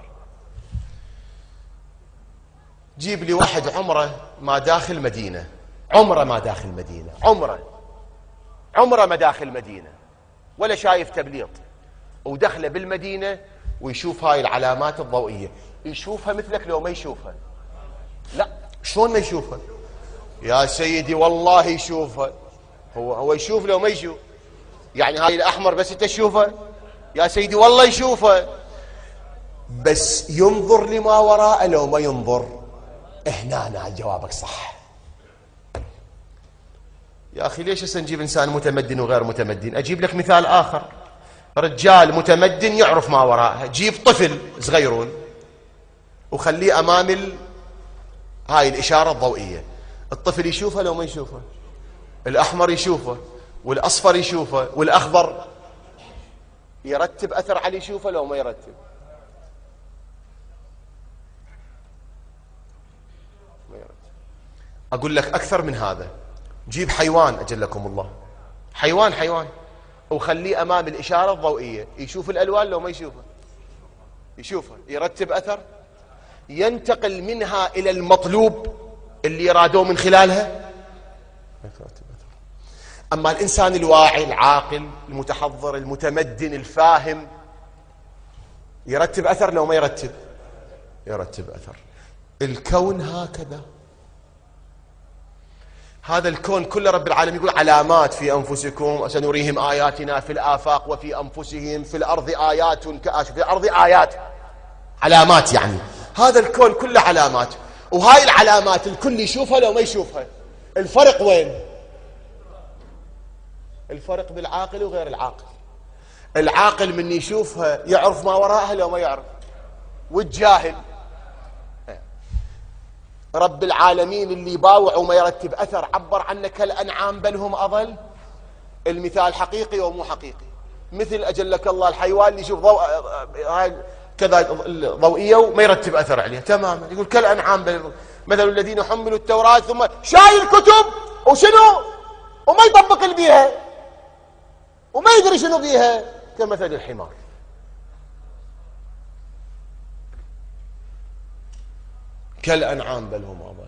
جيب لي واحد عمره ما داخل مدينة، عمره ما داخل مدينة، عمره عمره ما داخل مدينة ولا شايف تبليط، ودخله بالمدينة ويشوف هاي العلامات الضوئية. يشوفها مثلك لو ما يشوفها؟ لا. شلون ما يشوفها؟ يا سيدي والله يشوفها. هو هو يشوف لو ما يشوف؟ يعني هاي الأحمر بس انت تشوفه؟ يا سيدي والله يشوفه، بس ينظر لما وراءه لو ما ينظر. هنا جوابك صح. يا أخي ليش هسه نجيب إنسان متمدن وغير متمدن؟ أجيب لك مثال آخر، رجال متمدن يعرف ما وراءها، جيب طفل صغيرون وخليه أمام ال... هاي الإشارة الضوئية، الطفل يشوفها لو ما يشوفها؟ الأحمر يشوفه والأصفر يشوفه والأخضر، يرتب أثر على يشوفه لو ما يرتب؟ ما يرتب. أقول لك أكثر من هذا، جيب حيوان أجلكم الله، حيوان حيوان وخليه أمام الإشارة الضوئية، يشوف الألوان لو ما يشوفها؟ يشوفها، يرتب أثر، ينتقل منها إلى المطلوب اللي يرادوه من خلالها. أما الإنسان الواعي العاقل المتحضر المتمدن الفاهم يرتب أثر لو ما يرتب؟ يرتب أثر. الكون هكذا، هذا الكون كله رب العالمين يقول علامات في أنفسكم سنريهم آياتنا في الآفاق وفي أنفسهم في الأرض آيات كآش، في الأرض آيات، علامات، يعني هذا الكون كله علامات، وهاي العلامات الكل يشوفها لو ما يشوفها. الفرق وين؟ الفرق بالعاقل وغير العاقل. العاقل من يشوفها يعرف ما وراءها لو ما يعرف، والجاهل رب العالمين اللي يباوع وما يرتب أثر عبر عنه كالأنعام بل هم أضل. المثال حقيقي ومو حقيقي، مثل أجلك الله الحيوان اللي يشوف ضوء هاي كذا ضوئية وما يرتب أثر عليها تماما، يقول كالأنعام بل مثل الذين حملوا التوراة ثم شايل كتب وشنو وما يطبق اللي بيها وما يدري شنو بيها، كمثل الحمار. كالأنعام بل هم أضل.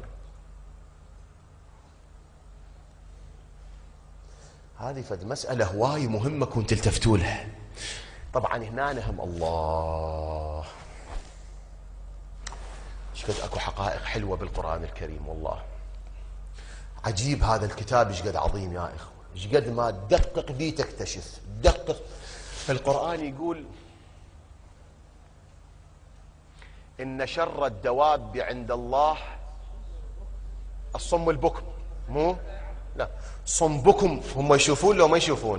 هذه فد مسألة هواي مهمة كنت تلتفتوا لها. طبعا هنا نهم الله شقد اكو حقائق حلوة بالقرآن الكريم، والله عجيب هذا الكتاب شقد عظيم يا إخوة، شقد ما تدقق بيه تكتشف. دقق القرآن يقول إن شر الدواب عند الله الصم البكم، مو لا صم بكم، هم يشوفون لو ما يشوفون؟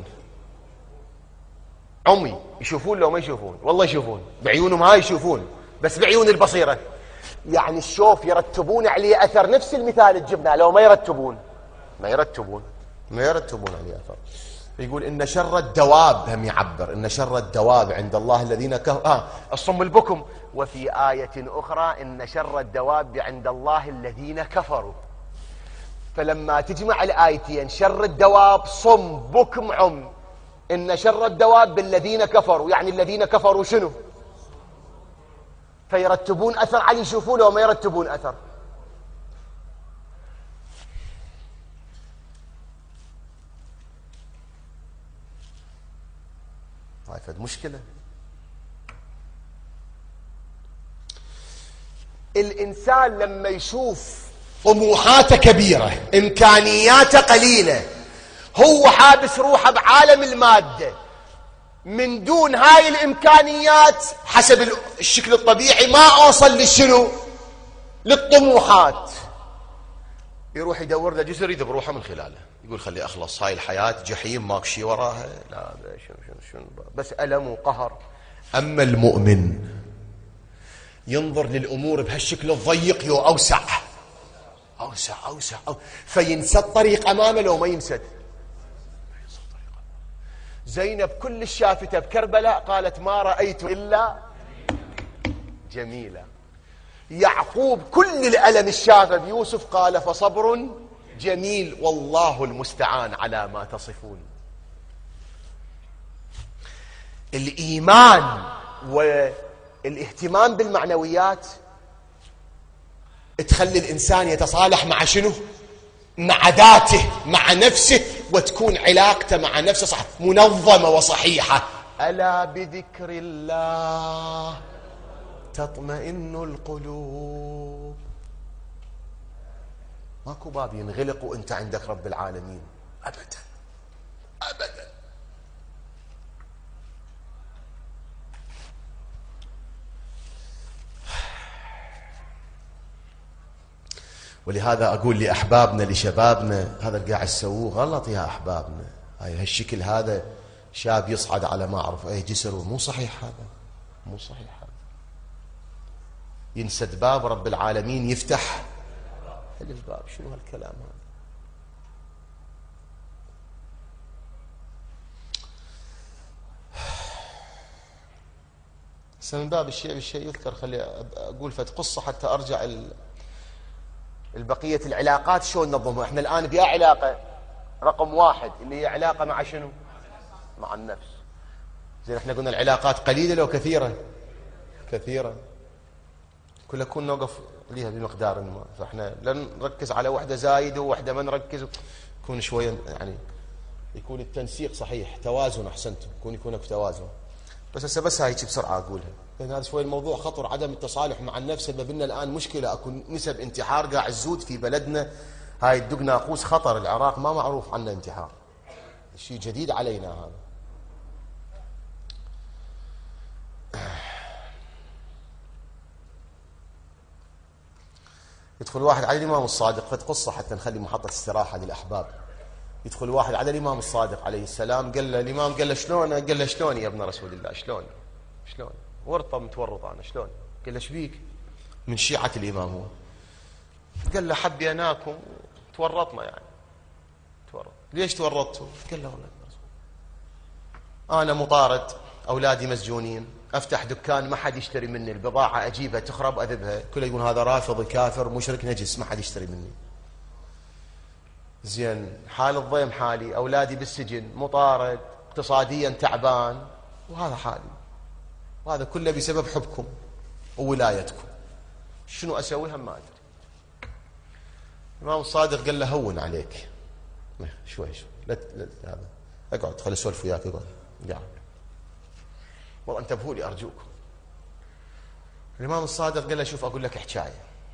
عمي يشوفون لو ما يشوفون؟ والله يشوفون بعيونهم هاي يشوفون، بس بعيون البصيرة، يعني الشوف يرتبون عليه أثر، نفس المثال الجبنة لو ما يرتبون ما يرتبون ما يرتبون عليه أثر. يقول إن شر الدواب، هم يعبر إن شر الدواب عند الله الذين كفروا آه الصم البكم، وفي آية أخرى إن شر الدواب عند الله الذين كفروا. فلما تجمع الآيتين شر الدواب صم بكم عم، إن شر الدواب بالذين كفروا، يعني الذين كفروا شنو؟ فيرتبون أثر علي يشوفونه وما يرتبون أثر. هاي فد مشكلة. الإنسان لما يشوف طموحاته كبيرة إمكانياته قليلة، هو حابس روحه بعالم المادة، من دون هاي الإمكانيات حسب الشكل الطبيعي ما أوصل للشنو؟ للطموحات. يروح يدور له جسر يذب روحه من خلاله، يقول خلي أخلص، هاي الحياة جحيم ماك شي وراها، لا شنو شنو شنو بس ألم وقهر. أما المؤمن ينظر للأمور بهالشكل الضيق يو أوسع أوسع أوسع أو فينسى الطريق أمامه لو ما ينسد. زينب كل الشافتة بكربلاء قالت ما رأيت إلا جميلة. يعقوب كل الألم الشافة بيوسف قال فصبر جميل والله المستعان على ما تصفون. الإيمان والاهتمام بالمعنويات تخلي الإنسان يتصالح مع شنو؟ مع ذاته، مع نفسه، وتكون علاقته مع نفسه صح منظمة وصحيحة. ألا بذكر الله تطمئن القلوب. ماكو باب ينغلق وانت عندك رب العالمين أبدا أبدا. ولهذا أقول لأحبابنا لشبابنا هذا اللي قاعد تسووه غلط يا أحبابنا. هاي هالشكل هذا شاب يصعد على ما أعرف أي جسر، مو صحيح هذا، مو صحيح هذا. ينسد باب رب العالمين يفتح الباب. شنو هالكلام هذا؟ من باب الشيء بالشيء يذكر. خلي أقول فت قصة حتى أرجع البقية العلاقات شلون ننظمها. احنا الآن بيا علاقة رقم واحد اللي هي علاقة مع شنو؟ مع النفس. زين احنا قلنا العلاقات قليلة لو كثيرة؟ كثيرة. كلها كون نوقف ليها بمقدار ما، فاحنا لا نركز على وحدة زايدة ووحدة ما نركز، يكون شوية يعني يكون التنسيق صحيح، توازن. أحسنتم، يكون يكون في توازن. بس هسه بس هاي بسرعة أقولها، لأن هذا شوي الموضوع خطر. عدم التصالح مع النفس سبب لنا الآن مشكلة. أكو نسب انتحار قاعد تزود في بلدنا. هاي الدق ناقوس خطر. العراق ما معروف عنه انتحار، شيء جديد علينا هذا. يدخل واحد على الإمام الصادق، فت قصة حتى نخلي محطة استراحة للأحباب. يدخل واحد على الإمام الصادق عليه السلام، قال له الإمام، قال له شلون؟ قال له شلون يا ابن رسول الله؟ شلون شلون ورطة متورط أنا شلون؟ قال له شبيك؟ من شيعة الإمام هو. قال له حبي أناكم تورطنا يعني. تورط. ليش تورطتوا؟ قال له والله أنا مطارد، أولادي مسجونين، أفتح دكان ما حد يشتري مني، البضاعة أجيبها تخرب أذبها، كله يقول هذا رافض كافر مشرك نجس ما حد يشتري مني. زين حال الضيم حالي، أولادي بالسجن، مطارد، اقتصاديا تعبان، وهذا حالي، وهذا كله بسبب حبكم وولايتكم. شنو أسوي هم ما أدري. الإمام الصادق قال له هون عليك شوي شوي، لا هذا اقعد خلي اسولف وياك. اقعد قاعد والله انتبهوا لي ارجوكم. الإمام الصادق قال له شوف أقول لك حكاية.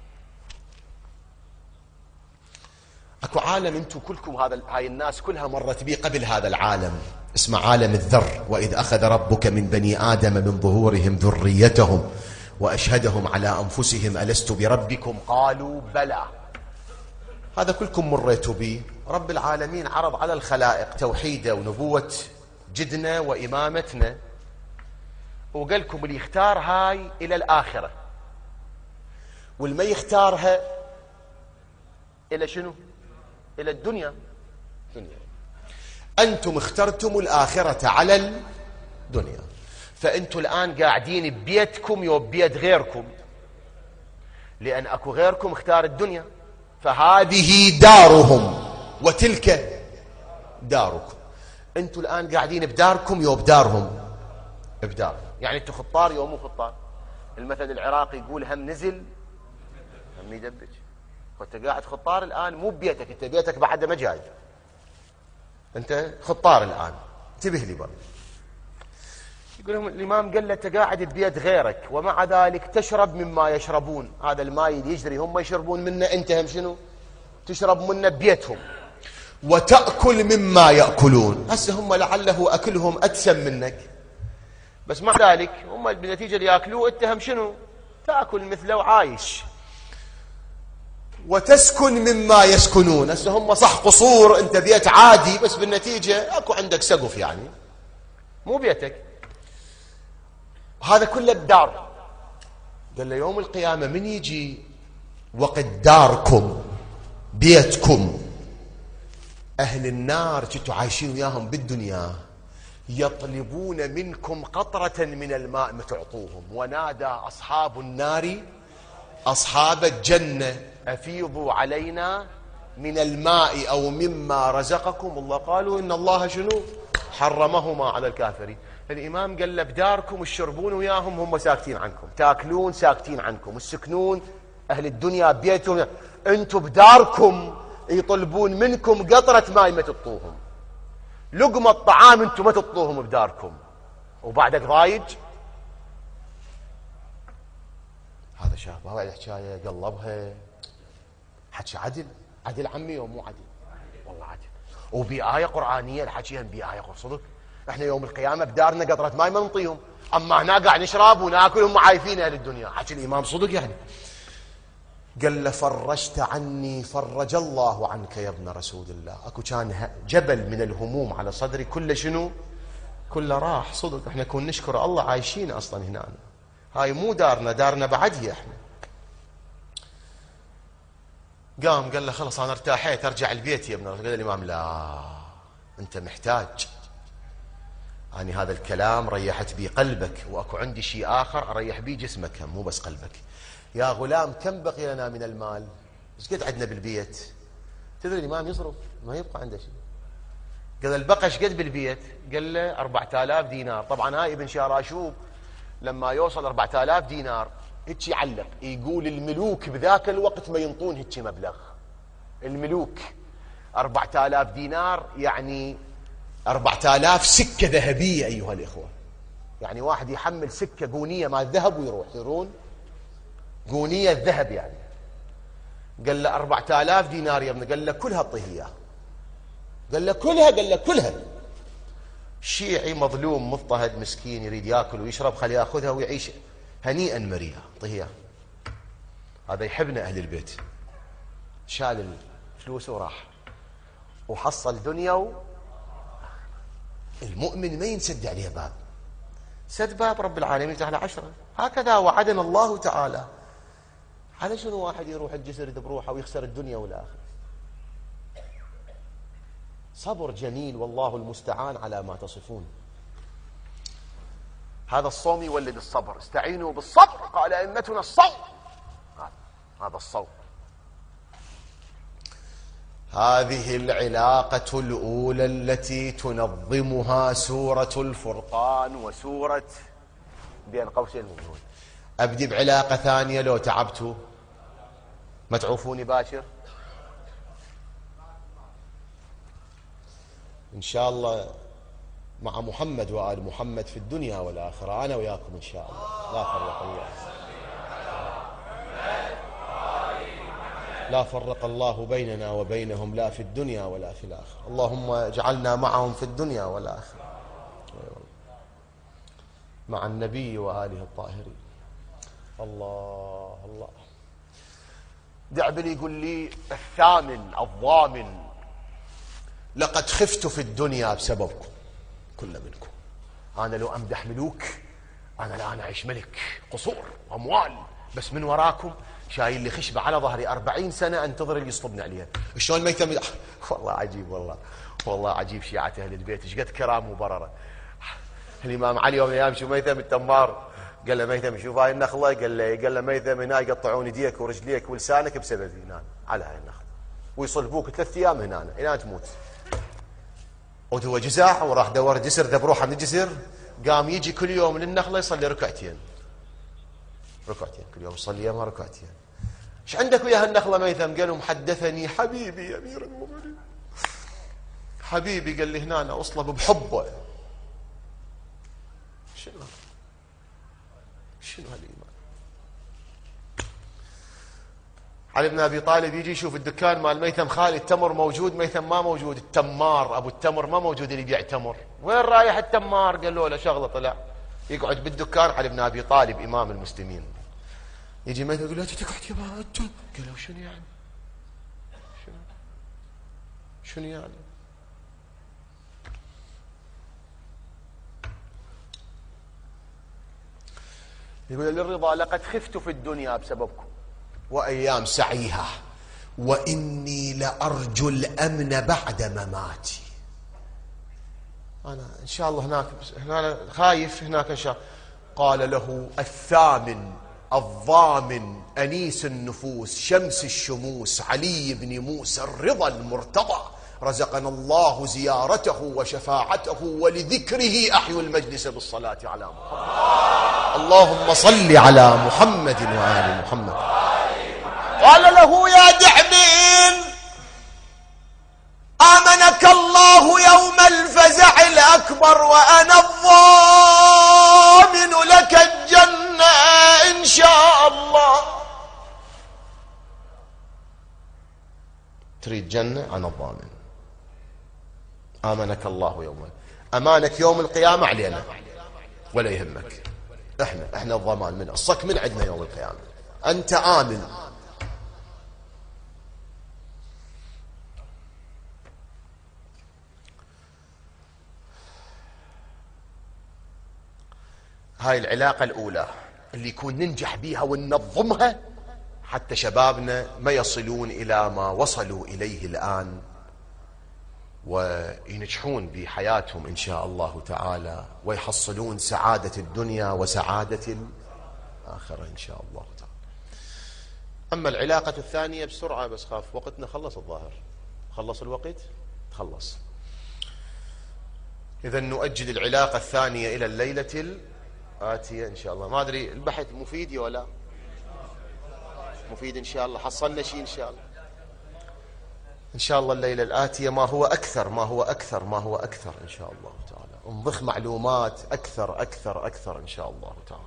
اكو عالم انتم كلكم، هذا هاي الناس كلها مرت بي قبل هذا العالم، اسمه عالم الذر. وإذ أخذ ربك من بني آدم من ظهورهم ذريتهم وأشهدهم على أنفسهم ألست بربكم قالوا بلى. هذا كلكم مريتوا به. رب العالمين عرض على الخلائق توحيده ونبوة جدنا وإمامتنا، وقال لكم اللي يختار هاي إلى الآخرة، والما يختارها إلى شنو؟ إلى الدنيا. دنيا. أنتم اخترتم الآخرة على الدنيا، فأنتم الآن قاعدين ببيتكم وببيت غيركم، لأن أكو غيركم اختار الدنيا، فهذه دارهم وتلك داركم. أنتم الآن قاعدين بداركم وبدارهم بدارهم. يعني أنتم خطار يوم مو خطار. المثل العراقي يقول هم نزل هم يدبج. وانت قاعد خطار الآن مو ببيتك، انت بيتك بعد ما جاي، انت خطار الآن. انتبه لي بقى. يقول لهم الإمام قال له انت قاعد ببيت غيرك ومع ذلك تشرب مما يشربون. هذا الماء اللي يجري هم يشربون منه، انت هم شنو تشرب منه ببيتهم. وتأكل مما يأكلون. هسه هم لعله أكلهم أدسم منك، بس مع ذلك هم بالنتيجة اللي يأكلوه انت هم شنو تأكل مثله وعايش. وتسكن مما يسكنون. هسه هم صح قصور، انت بيت عادي، بس بالنتيجة اكو عندك سقف يعني مو بيتك. هذا كله بدار. قال له يوم القيامة من يجي وقت داركم بيتكم، أهل النار كنتوا عايشين وياهم بالدنيا يطلبون منكم قطرة من الماء ما تعطوهم. ونادى أصحاب النار أصحاب الجنة أفيضوا علينا من الماء أو مما رزقكم الله. قالوا إن الله شنو حرمهما على الكافرين. الإمام قال له بداركم الشربون وياهم هم ساكتين عنكم، تاكلون ساكتين عنكم، السكنون أهل الدنيا بيتهم، أنتم بداركم يطلبون منكم قطرة ماء ما تطوهم، لقمة طعام أنتم ما تطوهم بداركم، وبعدك ضايج. هذا شاف هاي الحكاية قلبها حكي عدل عدل عمي ومو عدل والله عدل، وبآية قرآنية الحكي هم بآية صدق. احنا يوم القيامة بدارنا قطرة ماء ما نطيهم، اما هنا قاعد نشرب وناكل هم عايفين اهل الدنيا. حكي الامام صدق يعني. قال له فرجت عني فرج الله عنك يا ابن رسول الله. اكو كان جبل من الهموم على صدري كله شنو؟ كله راح صدق. احنا كون نشكر الله عايشين اصلا هنا. هاي مو دارنا، دارنا بعدها احنا. قام قال له خلص انا ارتاحيت ارجع البيت يا ابن رسول الله. قال الامام لا انت محتاج، يعني هذا الكلام ريحت بي قلبك، واكو عندي شيء اخر اريح بي جسمك هم مو بس قلبك. يا غلام كم بقي لنا من المال؟ ايش قد عندنا بالبيت؟ تدري الامام يصرف ما يبقى عنده شيء. قال البقى ايش قد بالبيت؟ قال له أربعة آلاف دينار. طبعا هاي ابن شاراشوب لما يوصل أربعة آلاف دينار هيك يعلق يقول الملوك بذاك الوقت ما ينطون هيك مبلغ. الملوك أربعة آلاف دينار يعني أربعة آلاف سكة ذهبية أيها الإخوة. يعني واحد يحمل سكة قونية مال ذهب ويروح يرون قونية الذهب يعني. قال له أربعة آلاف دينار يا ابني. قال له كلها اعطيه إياه. قال له كلها؟ قال له كلها. شيعي مظلوم مضطهد مسكين يريد ياكل ويشرب، خليه ياخذها ويعيش هنيئا مريئا، اعطيه إياه. هذا يحبنا أهل البيت. شال الفلوس وراح وحصل دنيا و... المؤمن ما ينسد عليه باب، سد باب رب العالمين يفتح له عشرة. هكذا وعدنا الله تعالى. على شنو واحد يروح الجسر بروحه ويخسر الدنيا والآخرة؟ صبر جميل والله المستعان على ما تصفون. هذا الصوم يولد الصبر. استعينوا بالصبر قال أئمتنا الصوم. هذا الصوم. هذه العلاقة الأولى التي تنظمها سورة الفرقان وسورة بين قوسين المؤمنون. أبدي بعلاقة ثانية لو تعبتوا ما تعوفوني باكر إن شاء الله مع محمد وآل محمد في الدنيا والآخرة، أنا وياكم إن شاء الله. لا فرق الله لا فرق الله بيننا وبينهم لا في الدنيا ولا في الآخرة. اللهم اجعلنا معهم في الدنيا والآخرة مع النبي وآله الطاهرين. الله الله. دعبلي يقول لي الثامن الضامن لقد خفت في الدنيا بسببكم كل منكم. أنا لو أمدح ملوك أنا الآن أعيش ملك قصور وأموال، بس من وراكم شايل لي خشبة على ظهري أربعين سنة أنتظر اللي يصطبني عليها. شلون ميثم؟ والله عجيب، والله والله عجيب شيعة أهل البيت ايش قد كرام وبررة. الإمام علي يوم من الأيام شو ميثم التمار قال له ميثم شوف هاي النخلة، قال له قال له ميثم هنا يقطعون يديك ورجليك ولسانك بسببي هنا على هاي النخلة ويصلبوك ثلاث أيام هنا إلى تموت. وهو جزاع وراح دور جسر ذبروحه من الجسر، قام يجي كل يوم من النخلة يصلي ركعتين ركعتين كل يوم يصلي يومها ركعتين. ايش عندك ويا هالنخلة ميثم؟ قال لهم حدثني حبيبي يا أمير المؤمنين، حبيبي قال لي هنا أنا أصلب بحبه. شنو شنو هالإيمان؟ علي بن أبي طالب يجي يشوف الدكان مال ميثم خالي التمر موجود، ميثم ما موجود. التمار أبو التمر ما موجود اللي يبيع تمر. وين رايح التمار؟ قال له له شغلة طلع يقعد بالدكان. علي بن أبي طالب إمام المسلمين يجي ميثم يقول له تقعد يا بابا. قال له شنو يعني شنو شنو يعني؟ يقول للرضا لقد خفت في الدنيا بسببكم وأيام سعيها وإني لأرجو الأمن بعد مماتي. أنا إن شاء الله هناك هنا خايف هناك إن شاء الله. قال له الثامن الضامن أنيس النفوس شمس الشموس علي بن موسى الرضا المرتضى رزقنا الله زيارته وشفاعته ولذكره أحيوا المجلس بالصلاة على محمد. اللهم صل على محمد وآل محمد. قال له يا دعبين آمنك الله يوم الفزع الأكبر وأنا الضامن لك الجنة إن شاء الله. تريد جنة؟ أنا الضامن. آمنك الله يوم، أمانك يوم القيامة علينا ولا يهمك. احنا احنا الضمان من الصك من عندنا يوم القيامة. أنت آمن هاي العلاقة الأولى اللي يكون ننجح بيها وننظمها حتى شبابنا ما يصلون إلى ما وصلوا إليه الآن، وينجحون بحياتهم إن شاء الله تعالى، ويحصلون سعادة الدنيا وسعادة الآخرة إن شاء الله تعالى. أما العلاقة الثانية بسرعة، بس خاف وقتنا خلص الظاهر، خلص الوقت خلص. إذا نؤجل العلاقة الثانية إلى الليلة الآتية إن شاء الله. ما أدري البحث مفيد ولا مفيد؟ إن شاء الله حصلنا شيء إن شاء الله. إن شاء الله الليلة الآتية ما هو أكثر ما هو أكثر ما هو أكثر إن شاء الله تعالى، نضخ معلومات أكثر أكثر أكثر إن شاء الله تعالى.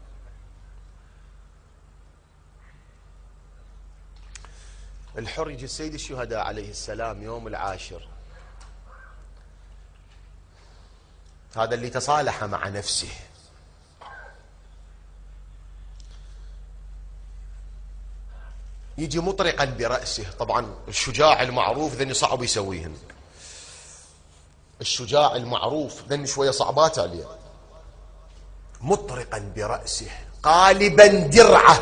الحر يجي السيد الشهداء عليه السلام يوم العاشر، هذا اللي تصالح مع نفسه، يجي مطرقا برأسه. طبعا الشجاع المعروف ذني صعب يسويهن، الشجاع المعروف ذني شوية صعبات عليه. مطرقا برأسه قالبا درعه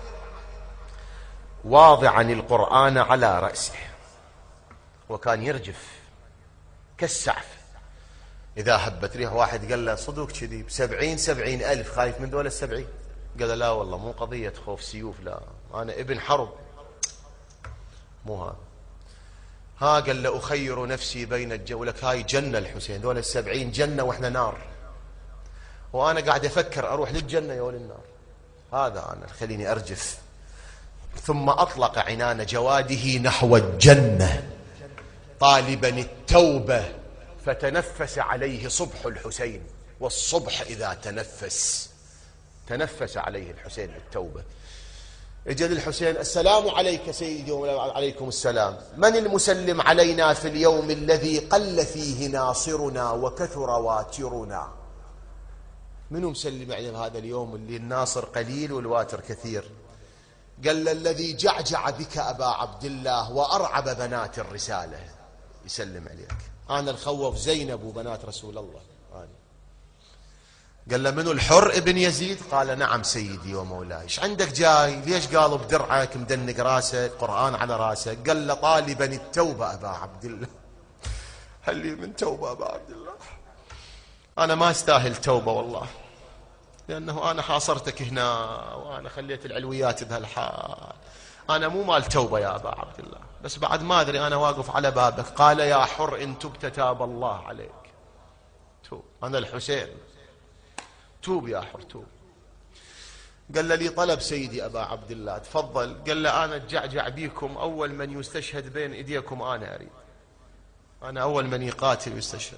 واضعا القرآن على رأسه، وكان يرجف كالسعف إذا هبت ريح. واحد قال له صدق كذي بسبعين سبعين ألف خايف من دول السبعين؟ قال لا والله مو قضية خوف سيوف، لا أنا ابن حرب، مو هذا. ها قال له أخير نفسي بين الجو، لك هاي جنة الحسين، دول السبعين جنة وإحنا نار، وأنا قاعد أفكر أروح للجنة يا للنار. هذا أنا خليني أرجف. ثم أطلق عنان جواده نحو الجنة طالبا التوبة، فتنفس عليه صبح الحسين، والصبح إذا تنفس تنفس عليه الحسين بالتوبة. اجل الحسين السلام عليك سيدي وعليكم السلام، من المسلم علينا في اليوم الذي قل فيه ناصرنا وكثر واترنا؟ منو مسلم علينا هذا اليوم اللي الناصر قليل والواتر كثير؟ قال الذي جعجع بك أبا عبد الله وأرعب بنات الرسالة يسلم عليك. أنا الخوف زينب وبنات رسول الله. أنا قال له منو؟ الحر ابن يزيد؟ قال نعم سيدي ومولاي. ايش عندك جاي؟ ليش قالوا بدرعك مدنق راسك قرآن على راسك؟ قال له طالبا التوبة أبا عبد الله. هل لي من توبة أبا عبد الله؟ أنا ما استاهل توبة والله، لأنه أنا حاصرتك هنا وأنا خليت العلويات بهالحال، أنا مو مال توبة يا أبا عبد الله، بس بعد ما أدري أنا واقف على بابك. قال يا حر إن تبت تاب الله عليك. توب، أنا الحسين، توب يا حر توب. قال لي طلب سيدي أبا عبد الله، تفضل. قال له أنا اتجعجع بيكم، أول من يستشهد بين إيديكم أنا أريد، أنا أول من يقاتل ويستشهد.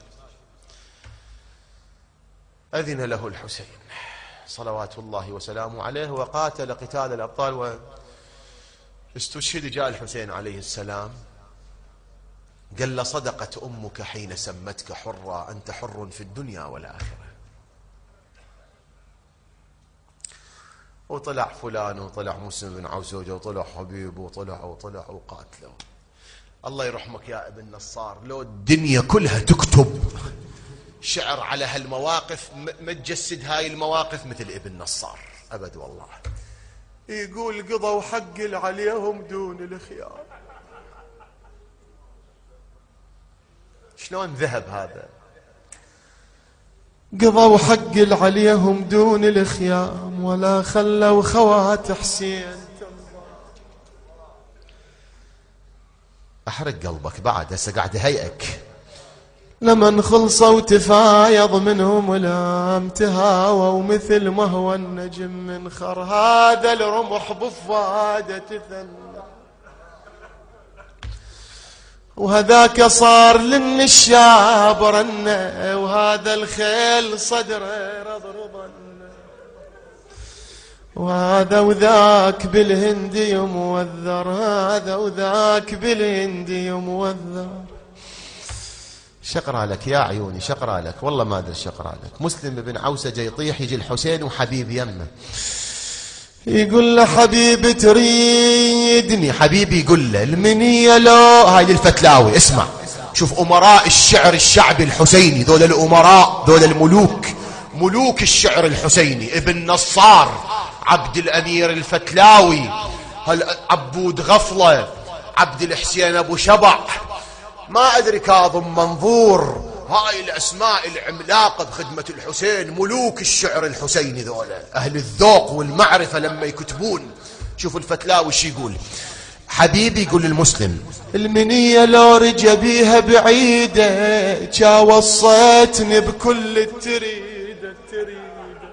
أذن له الحسين صلوات الله وسلامه عليه وقاتل قتال الأبطال واستشهد. جاء الحسين عليه السلام قال له صدقت أمك حين سمتك حرا، أنت حر في الدنيا والآخرة. وطلع فلان وطلع مسلم بن عوسوجة وطلع حبيب وطلع وطلع وقاتله. الله يرحمك يا ابن نصار، لو الدنيا كلها تكتب شعر على هالمواقف ما تجسد هاي المواقف مثل ابن نصار أبد والله. يقول قضوا حق عليهم دون الخيار. شلون ذهب هذا؟ قضوا حق عليهم دون الخيام ولا خلوا خوات حسين. أحرق قلبك بعد، هسه قاعد هيئك. لمن خلصوا تفايض منهم الام تهاووا مثل ما هو النجم من خر، هذا الرمح بفاده تثنى وهذاك صار للنشاب رنه، وهذا الخيل صدره رضرضن، وهذا وذاك بالهندي موذر، هذا وذاك بالهندي موذر. شقرا لك يا عيوني، شقرا لك والله ما ادري شقرا لك. مسلم بن عوسجة يطيح، يجي الحسين وحبيب يمه يقول له حبيب تريدني، حبيبي يقول له المنية لو هاي للفتلاوي. اسمع شوف أمراء الشعر الشعبي الحسيني، ذول الأمراء ذول الملوك ملوك الشعر الحسيني، ابن نصار، عبد الأمير الفتلاوي، عبود غفلة، عبد الحسين أبو شبع، ما أدري كاظم منظور، هاي الأسماء العملاقة بخدمة الحسين، ملوك الشعر الحسيني ذولا، أهل الذوق والمعرفة لما يكتبون. شوفوا الفتلاوي شي يقول، حبيبي يقول للمسلم المنية لو رجى بيها بعيدة جا وصيتني بكل التريدة التريدة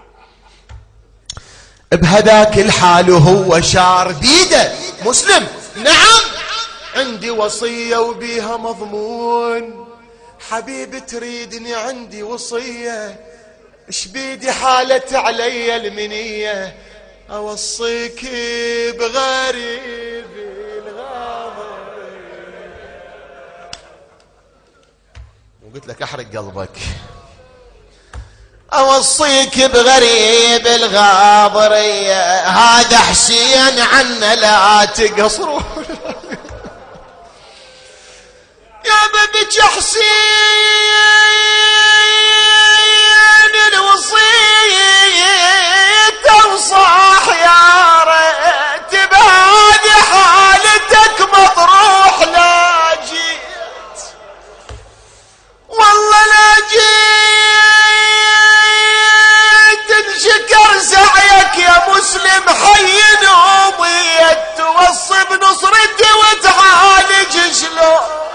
بهذاك الحال وهو شار بيده. مسلم نعم عندي وصية وبيها مضمون، حبيبي تريدني عندي وصية، اش بيدي حالت علي المنية، اوصيك بغريبي الغاضب. وقلت لك احرق قلبك، اوصيك بغريب الغاضرية، هذا حسين عنا لا تقصروا. يا ببك حسين الوصية توصح يا ريت بهذه حالتك مطروح، لا جيت والله لا جيت انشكر سعيك يا مسلم، حين وضيت توصي بنصرتي وتعالج شلون.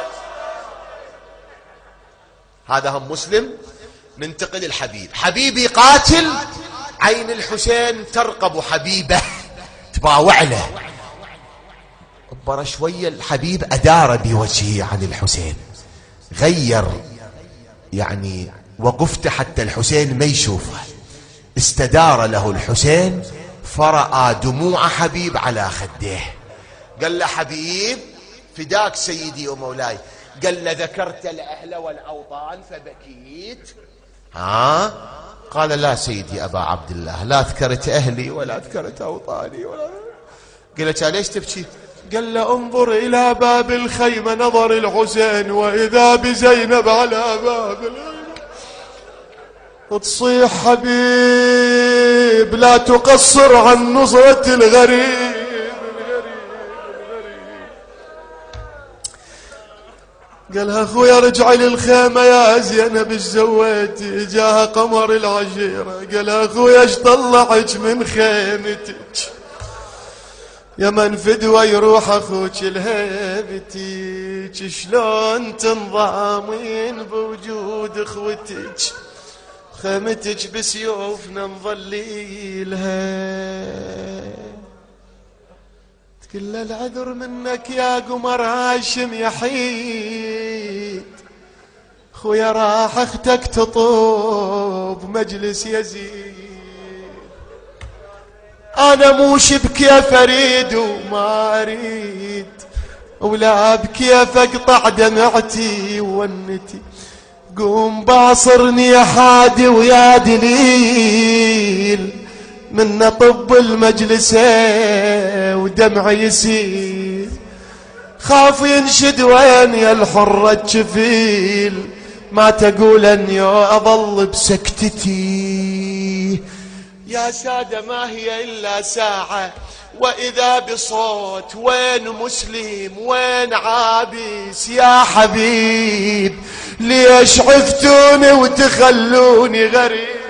هذا هم مسلم. ننتقل الحبيب، حبيبي قاتل، عين الحسين ترقب حبيبه تباوع له. برا شوية الحبيب أدار بوجهه عن الحسين، غير يعني وقفت حتى الحسين ما يشوفه، استدار له الحسين فرأى دموع حبيب على خديه. قال له حبيب فداك سيدي ومولاي. قال له ذكرت الأهل والأوطان فبكيت؟ ها؟ قال لا سيدي أبا عبد الله، لا ذكرت أهلي ولا ذكرت أوطاني ولا. قلت ليش تبكي؟ قال له انظر إلى باب الخيمة نظر الحسين، وإذا بزينب على باب الخيمة تصيح حبيب لا تقصر عن نصرة الغريب. قالها اخويا رجعي للخيمة يا زينب الزويتي، جاها قمر العشيرة. قالها اخويا اش طلعك من خيمتك، يا من فدوى يروح اخوك لهيبتك، شلون تنضامين بوجود اخوتك، خيمتك بسيوفنا نظليلها. كل العذر منك يا قمر هاشم يا حيد، خويا راح اختك تطوب مجلس يزيد، انا مو بكيف اريد وما اريد، ولا بكيف اقطع دمعتي ونتي، قوم باصرني يا حادي ويا دليل، من طب المجلس ودمع يسيل، خاف ينشد وين يا الحرة الجفيل، ما تقول اني اظل بسكتتي. يا سادة ما هي الا ساعة، واذا بصوت وين مسلم وين عابس يا حبيب، ليش عفتوني وتخلوني غريب،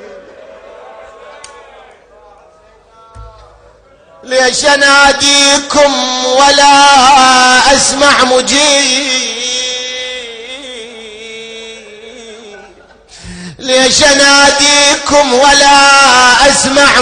ليش اناديكم ولا اسمع مجيب، ليش اناديكم ولا اسمع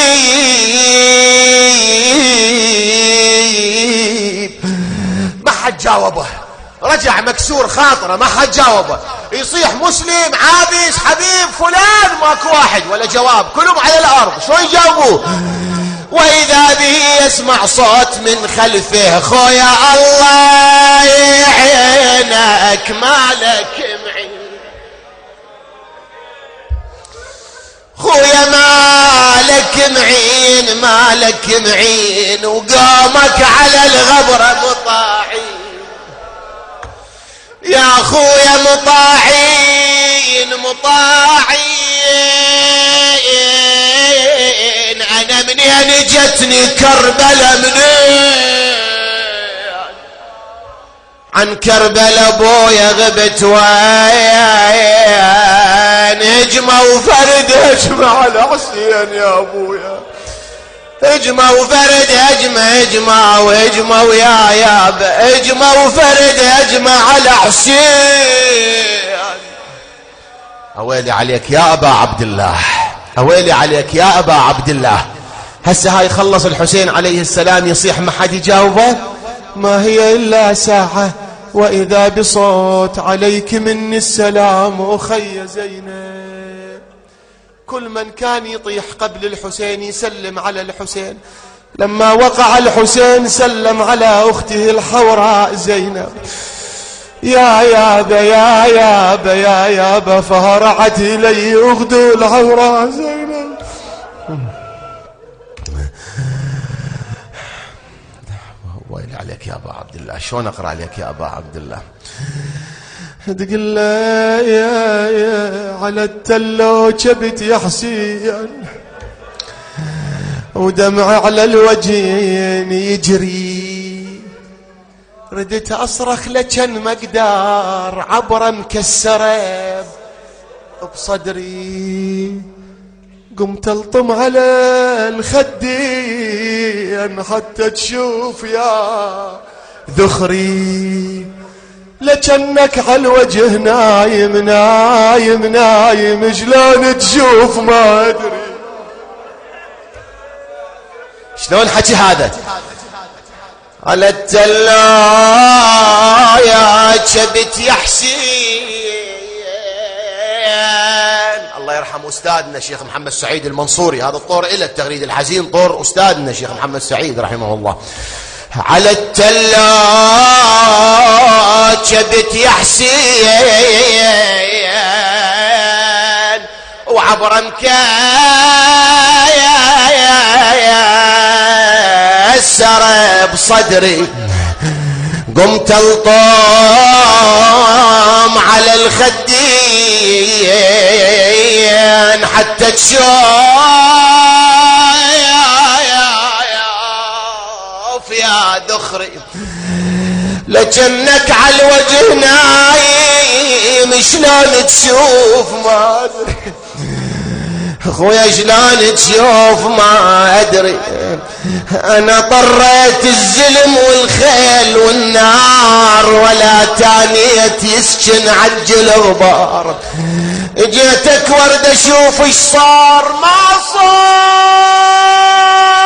مجيب. ما حد جاوبه، رجع مكسور خاطره، ما حد جاوبه، يصيح مسلم عابس حبيب فلان، ماكو واحد ولا جواب، كلهم على الارض، شلون يجاوبوه؟ واذا به يسمع صوت من خلفه، خويا الله يعينك مالك معين، خويا مالك معين مالك معين، وقامك على الغبرة مطاعين، يا خويا مطاعين مطاعين منين جتني كربلة منين عن كربلة ابويا غبت وين اجمع وفرد اجمع الحسين يا ابويا اجمع وفرد اجمع اجمع واجمع ويا ياب اجمع وفرد اجمع الحسين. اويلي عليك يا ابا عبد الله اويلي عليك يا ابا عبد الله. هسه هاي خلص الحسين عليه السلام يصيح ما حد يجاوبه. ما هي إلا ساعة وإذا بصوت عليك مني السلام أخي زينب. كل من كان يطيح قبل الحسين يسلم على الحسين. لما وقع الحسين سلم على أخته الحوراء زينب. يا يابا يا يابا يا يابا فهرعت إلي أخته الحوراء زينب. ويلي عليك يا أبا عبد الله. شلون أقرأ عليك يا أبا عبد الله؟ تقول له يا يا على التلو جبت يا حسين ودمع على الوجهين يجري. ردت أصرخ لكن مقدار عبرة مكسرة بصدري. قمت الطم على الخدين حتى تشوف يا ذخري. لكنك على الوجه نايم نايم نايم شلون تشوف ما ادري. شلون حكي هذا؟ على التلايا جبت يا حسين. الله يرحم أستاذنا شيخ محمد سعيد المنصوري. هذا الطور إلى التغريد الحزين طور أستاذنا شيخ محمد سعيد رحمه الله. على التلا جبت يا حسين وعبر مكسر بصدري. قمت الطم على الخدين حتى تشوف يا ذخري. لكنك على الوجه نايم شلون تشوف ما ادري. اخويا شلون تشوف ما ادري. انا طريت الزلم والخيل والنار ولا تانيت يسكن عجل غبار. اجيتك ورد اشوف ايش صار ما صار.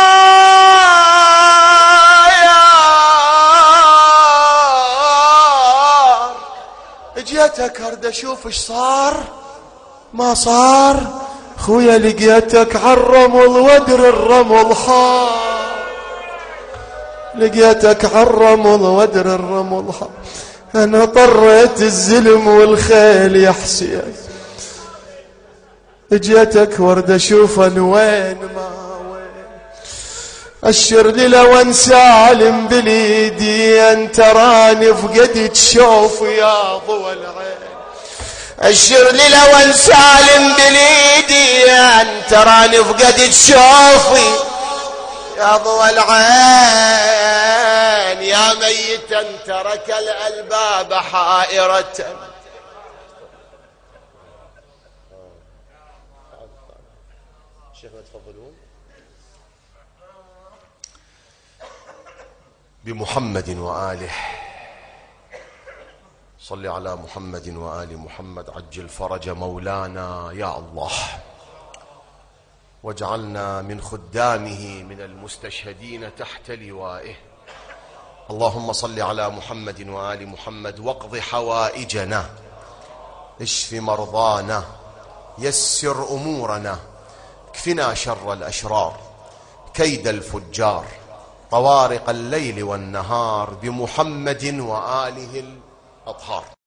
اجيتك ورد اشوف ايش صار ما صار. خويا لقيتك عالرمل ودر الرمل حار. لقيتك عالرمل ودر الرمل حار. انا طريت الزلم والخيل يا حسين. اجيتك ورد اشوف وين ما وين. اشر لي لو انسالم باليدي انت راني فقدت شوف يا ضوى العين. اشر لي لو انسالم باليدي انت راني فقدت شوفي يا ضوى العين. يا ميتا ترك الألباب حائرة. شيخنا تفضلون. بمحمد وآله. صل على محمد وآل محمد. عجل فرج مولانا يا الله واجعلنا من خدامه من المستشهدين تحت لوائه. اللهم صل على محمد وآل محمد واقض حوائجنا اشف مرضانا يسر أمورنا اكفنا شر الأشرار كيد الفجار طوارق الليل والنهار بمحمد وآله الأطهار.